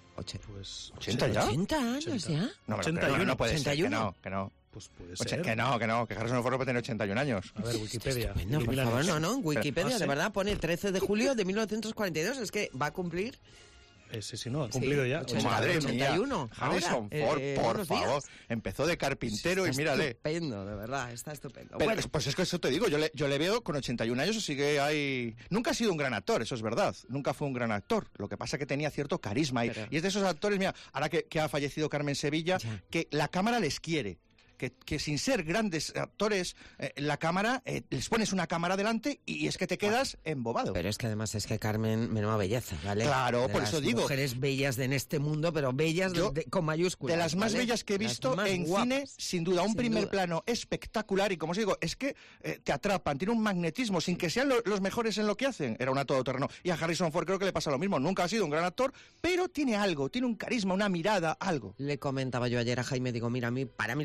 80 ya. 80 años ya. No, 81, no puede 81. ser, que no. Pues puede ser. Que no, que Harrison Ford puede tener 81 años. A ver, Wikipedia. No, por favor, no, en Wikipedia, de verdad, pone 13 de julio de 1942, es que va a cumplir... Sí, no, ha cumplido ya. Madre 81. Mía. Harrison Ford, por favor. Empezó de carpintero y mírale. Estupendo, de verdad, está estupendo. Pero, pues es que eso te digo, yo le veo con 81 años, así que nunca ha sido un gran actor, eso es verdad. Nunca fue un gran actor. Lo que pasa es que tenía cierto carisma. Y es de esos actores, mira, ahora que ha fallecido Carmen Sevilla, que la cámara les quiere. Que sin ser grandes actores, la cámara, les pones una cámara delante y es que te quedas embobado. Pero es que además es que Carmen, menuda belleza, ¿vale? Claro, por eso digo. Mujeres bellas en este mundo, pero bellas con mayúsculas. De las más bellas que he visto en cine, sin duda, un primer plano espectacular y como os digo, es que te atrapan, tiene un magnetismo, sin que sean los mejores en lo que hacen. Era una todoterreno. Y a Harrison Ford creo que le pasa lo mismo. Nunca ha sido un gran actor, pero tiene algo, tiene un carisma, una mirada, algo. Le comentaba yo ayer a Jaime, digo, mira, para mí la mujer más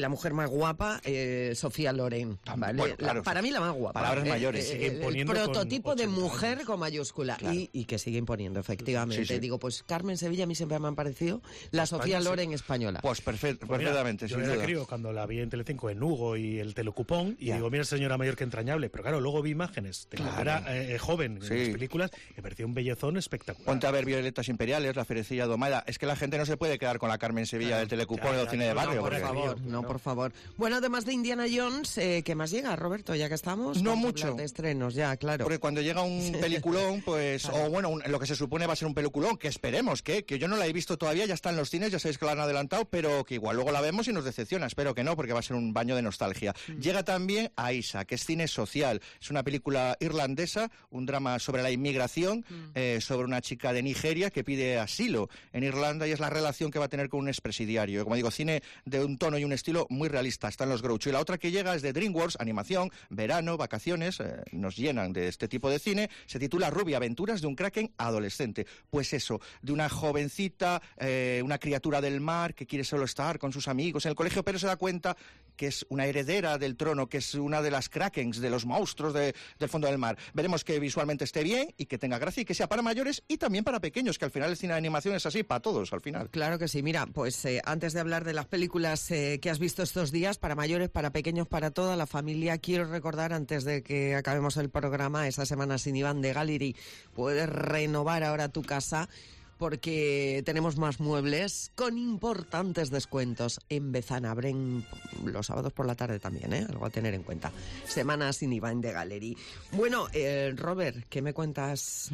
más guapa, Sofía Loren. ¿Vale? Bueno, claro, para mí la más guapa. Palabras mayores. Sigue imponiendo el prototipo de mujer años. con mayúscula. Claro. Y que sigue imponiendo, efectivamente. Sí. Digo, pues Carmen Sevilla a mí siempre me han parecido la Sofía Loren española. Pues perfectamente, yo sin era duda. crío cuando la vi en Telecinco en Hugo y el Telecupón y digo, mira, señora mayor que entrañable. Pero claro, luego vi imágenes de cuando era joven en las películas y me pareció un bellezón espectacular. Ponte a ver Violetas Imperiales, La Ferecilla domada. Es que la gente no se puede quedar con la Carmen Sevilla del Telecupón y del cine de barrio. Por favor. Bueno, además de Indiana Jones, ¿qué más llega, Roberto? Ya que estamos. No vamos a mucho. hablar de estrenos, ya, claro. Porque cuando llega un peliculón, pues, claro. O bueno, lo que se supone va a ser un peliculón, que esperemos, que yo no la he visto todavía, ya está en los cines, ya sabéis que la han adelantado, pero que igual luego la vemos y nos decepciona. Espero que no, porque va a ser un baño de nostalgia. Llega también Aisha, que es cine social. Es una película irlandesa, un drama sobre la inmigración, sobre una chica de Nigeria que pide asilo en Irlanda y es la relación que va a tener con un expresidiario. Como digo, cine de un tono y un estilo muy realista. Está en los Groucho. Y la otra que llega es de DreamWorks, animación, verano, vacaciones, nos llenan de este tipo de cine. Se titula Ruby, aventuras de un kraken adolescente. Pues eso, de una jovencita, una criatura del mar que quiere solo estar con sus amigos en el colegio, pero se da cuenta que es una heredera del trono, que es una de las krakens, de los monstruos del fondo del mar. Veremos que visualmente esté bien y que tenga gracia y que sea para mayores y también para pequeños, que al final el cine de animación es así, para todos al final. Claro que sí. Mira, pues antes de hablar de las películas que has visto estos días, para mayores, para pequeños, para toda la familia, quiero recordar, antes de que acabemos el programa, esta semana sin Iván de Gallery, puedes renovar ahora tu casa, porque tenemos más muebles con importantes descuentos en Bezana. Abren los sábados por la tarde también, algo a tener en cuenta. Semana sin Iván de Gallery. Bueno, Robert, ¿qué me cuentas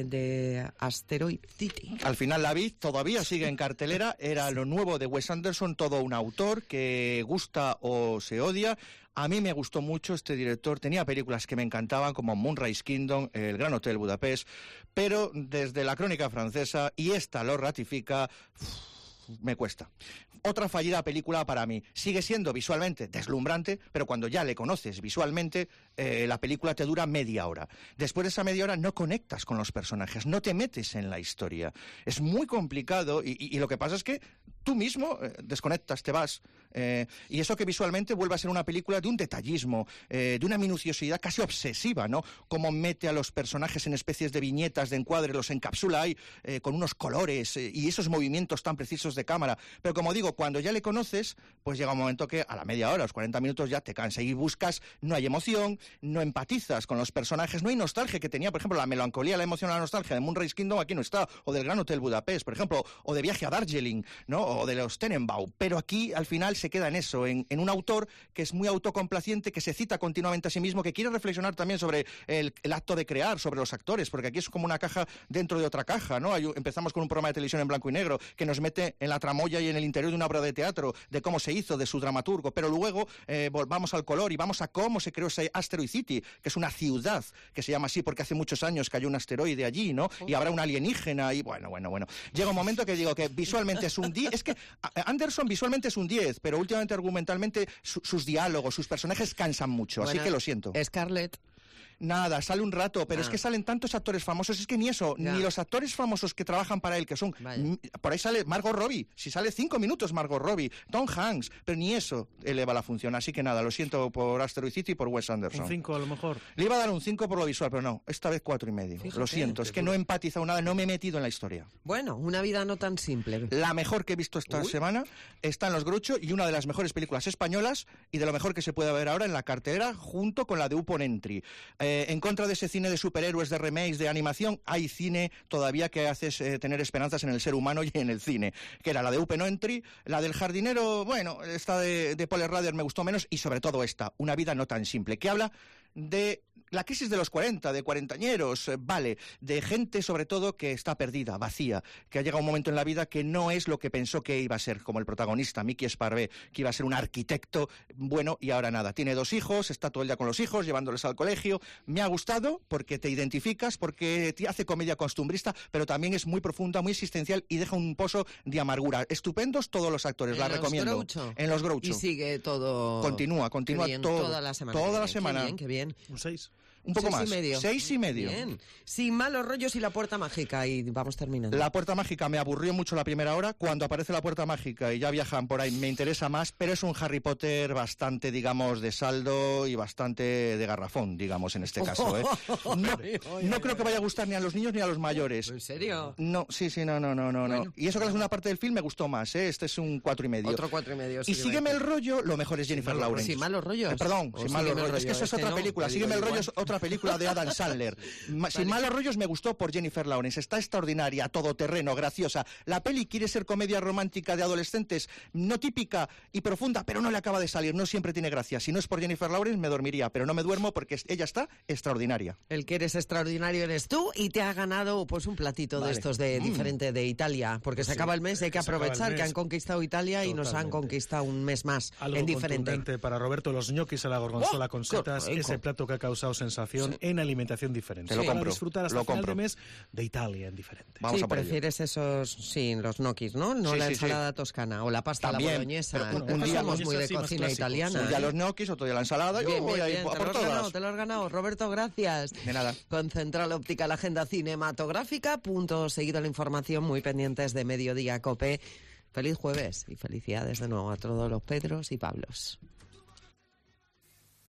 de Asteroid City? Al final la vi, todavía sigue en cartelera, era lo nuevo de Wes Anderson, todo un autor que gusta o se odia. A mí me gustó mucho este director, tenía películas que me encantaban como Moonrise Kingdom, El Gran Hotel Budapest, pero desde La Crónica Francesa, y esta lo ratifica, me cuesta. Otra fallida película para mí. Sigue siendo visualmente deslumbrante, pero cuando ya le conoces visualmente, la película te dura media hora. Después de esa media hora no conectas con los personajes, no te metes en la historia. Es muy complicado y lo que pasa es que tú mismo desconectas, te vas. Y eso que visualmente vuelve a ser una película de un detallismo, de una minuciosidad casi obsesiva, ¿no? Cómo mete a los personajes en especies de viñetas, de encuadre, los encapsula ahí con unos colores y esos movimientos tan precisos de cámara. Pero como digo, cuando ya le conoces, pues llega un momento que a la media hora, a los 40 minutos ya te cansa y buscas, no hay emoción, no empatizas con los personajes, no hay nostalgia que tenía, por ejemplo, la melancolía, la emoción, la nostalgia de Moonrise Kingdom aquí no está, o del Gran Hotel Budapest, por ejemplo, o de Viaje a Darjeeling, ¿no? O de los Tenenbaum, pero aquí al final se queda en eso, en un autor que es muy autocomplaciente, que se cita continuamente a sí mismo, que quiere reflexionar también sobre el acto de crear, sobre los actores, porque aquí es como una caja dentro de otra caja, ¿no? Empezamos con un programa de televisión en blanco y negro que nos mete en la tramoya y en el interior de una obra de teatro, de cómo se hizo, de su dramaturgo, pero luego volvamos al color y vamos a cómo se creó ese Asteroid City, que es una ciudad que se llama así porque hace muchos años cayó un asteroide allí, ¿no? Y habrá un alienígena y bueno. Llega un momento que digo que visualmente es un 10, es que Anderson visualmente es un 10, pero últimamente argumentalmente sus diálogos, sus personajes cansan mucho, así que lo siento. Scarlett. Nada, sale un rato, pero es que salen tantos actores famosos, es que ni eso, ni los actores famosos que trabajan para él, que son... Por ahí sale Margot Robbie, si sale 5 minutos Margot Robbie, Tom Hanks, pero ni eso eleva la función, así que nada, lo siento por Asteroid City y por Wes Anderson. Un 5 a lo mejor. Le iba a dar un 5 por lo visual, pero no, esta vez 4,5. Fíjate, lo siento, es que no he empatizado nada, no me he metido en la historia. Bueno, una vida no tan simple. La mejor que he visto esta semana está en Los Groucho y una de las mejores películas españolas y de lo mejor que se puede ver ahora en la cartelera junto con la de Upon Entry. En contra de ese cine de superhéroes, de remakes, de animación, hay cine todavía que haces tener esperanzas en el ser humano y en el cine, que era la de Upon Entry, la del jardinero, bueno, esta de Paul Schrader me gustó menos, y sobre todo esta, Una vida no tan simple, que habla de la crisis de los 40, de cuarentañeros, vale, de gente sobre todo que está perdida, vacía, que ha llegado un momento en la vida que no es lo que pensó que iba a ser, como el protagonista, Miki Esparvé, que iba a ser un arquitecto, bueno, y ahora nada. Tiene 2 hijos, está todo el día con los hijos, llevándoles al colegio. Me ha gustado porque te identificas, porque te hace comedia costumbrista, pero también es muy profunda, muy existencial y deja un pozo de amargura. Estupendos todos los actores, la recomiendo. En Los Groucho. Y sigue todo... Continúa bien, toda la semana. Toda la semana. Qué bien. Un 6. Un poco más. 6,5. 6,5. Bien. Sin malos rollos y la puerta mágica. Y vamos terminando. La puerta mágica me aburrió mucho la primera hora. Cuando aparece la puerta mágica y ya viajan por ahí, me interesa más, pero es un Harry Potter bastante, digamos, de saldo y bastante de garrafón, digamos, en este caso, ¿eh? No creo que vaya a gustar ni a los niños ni a los mayores. ¿En serio? No, sí, no. Bueno. Y eso que la segunda parte del film me gustó más, ¿eh? Este es un 4,5. Otro 4,5. Y Sígueme el rollo, lo mejor es Jennifer Lawrence. Sin malos rollos. Perdón, Sin malos rollos. Es que eso es otra película. Sígueme el rollo es otra película de Adam Sandler. Sin malos rollos me gustó por Jennifer Lawrence. Está extraordinaria, todoterreno, graciosa. La peli quiere ser comedia romántica de adolescentes, no típica y profunda, pero no le acaba de salir. No siempre tiene gracia. Si no es por Jennifer Lawrence me dormiría, pero no me duermo porque ella está extraordinaria. El que eres extraordinario eres tú y te ha ganado pues un platito de estos de diferente de Italia, porque se acaba el mes, hay que aprovechar que han conquistado Italia y nos han conquistado un mes más. Algo en diferente. Para Roberto, los ñoquis a la gorgonzola con setas, ese plato que ha causado sensación en alimentación diferente. Te lo compro. Para disfrutar hasta final de mes de Italia en diferente. Vamos a por prefieres esos, los gnocchis, ¿no? No la ensalada toscana o la pasta a la boloñesa. Un día somos muy de cocina italiana. Un día los gnocchis, otro día la ensalada. Yo voy a ir por todas. Te lo has ganado. Roberto, gracias. De nada. Con Central Óptica, la agenda cinematográfica. Punto seguido la información, muy pendientes de Mediodía COPE. Feliz jueves y felicidades de nuevo a todos los Pedros y Pablos.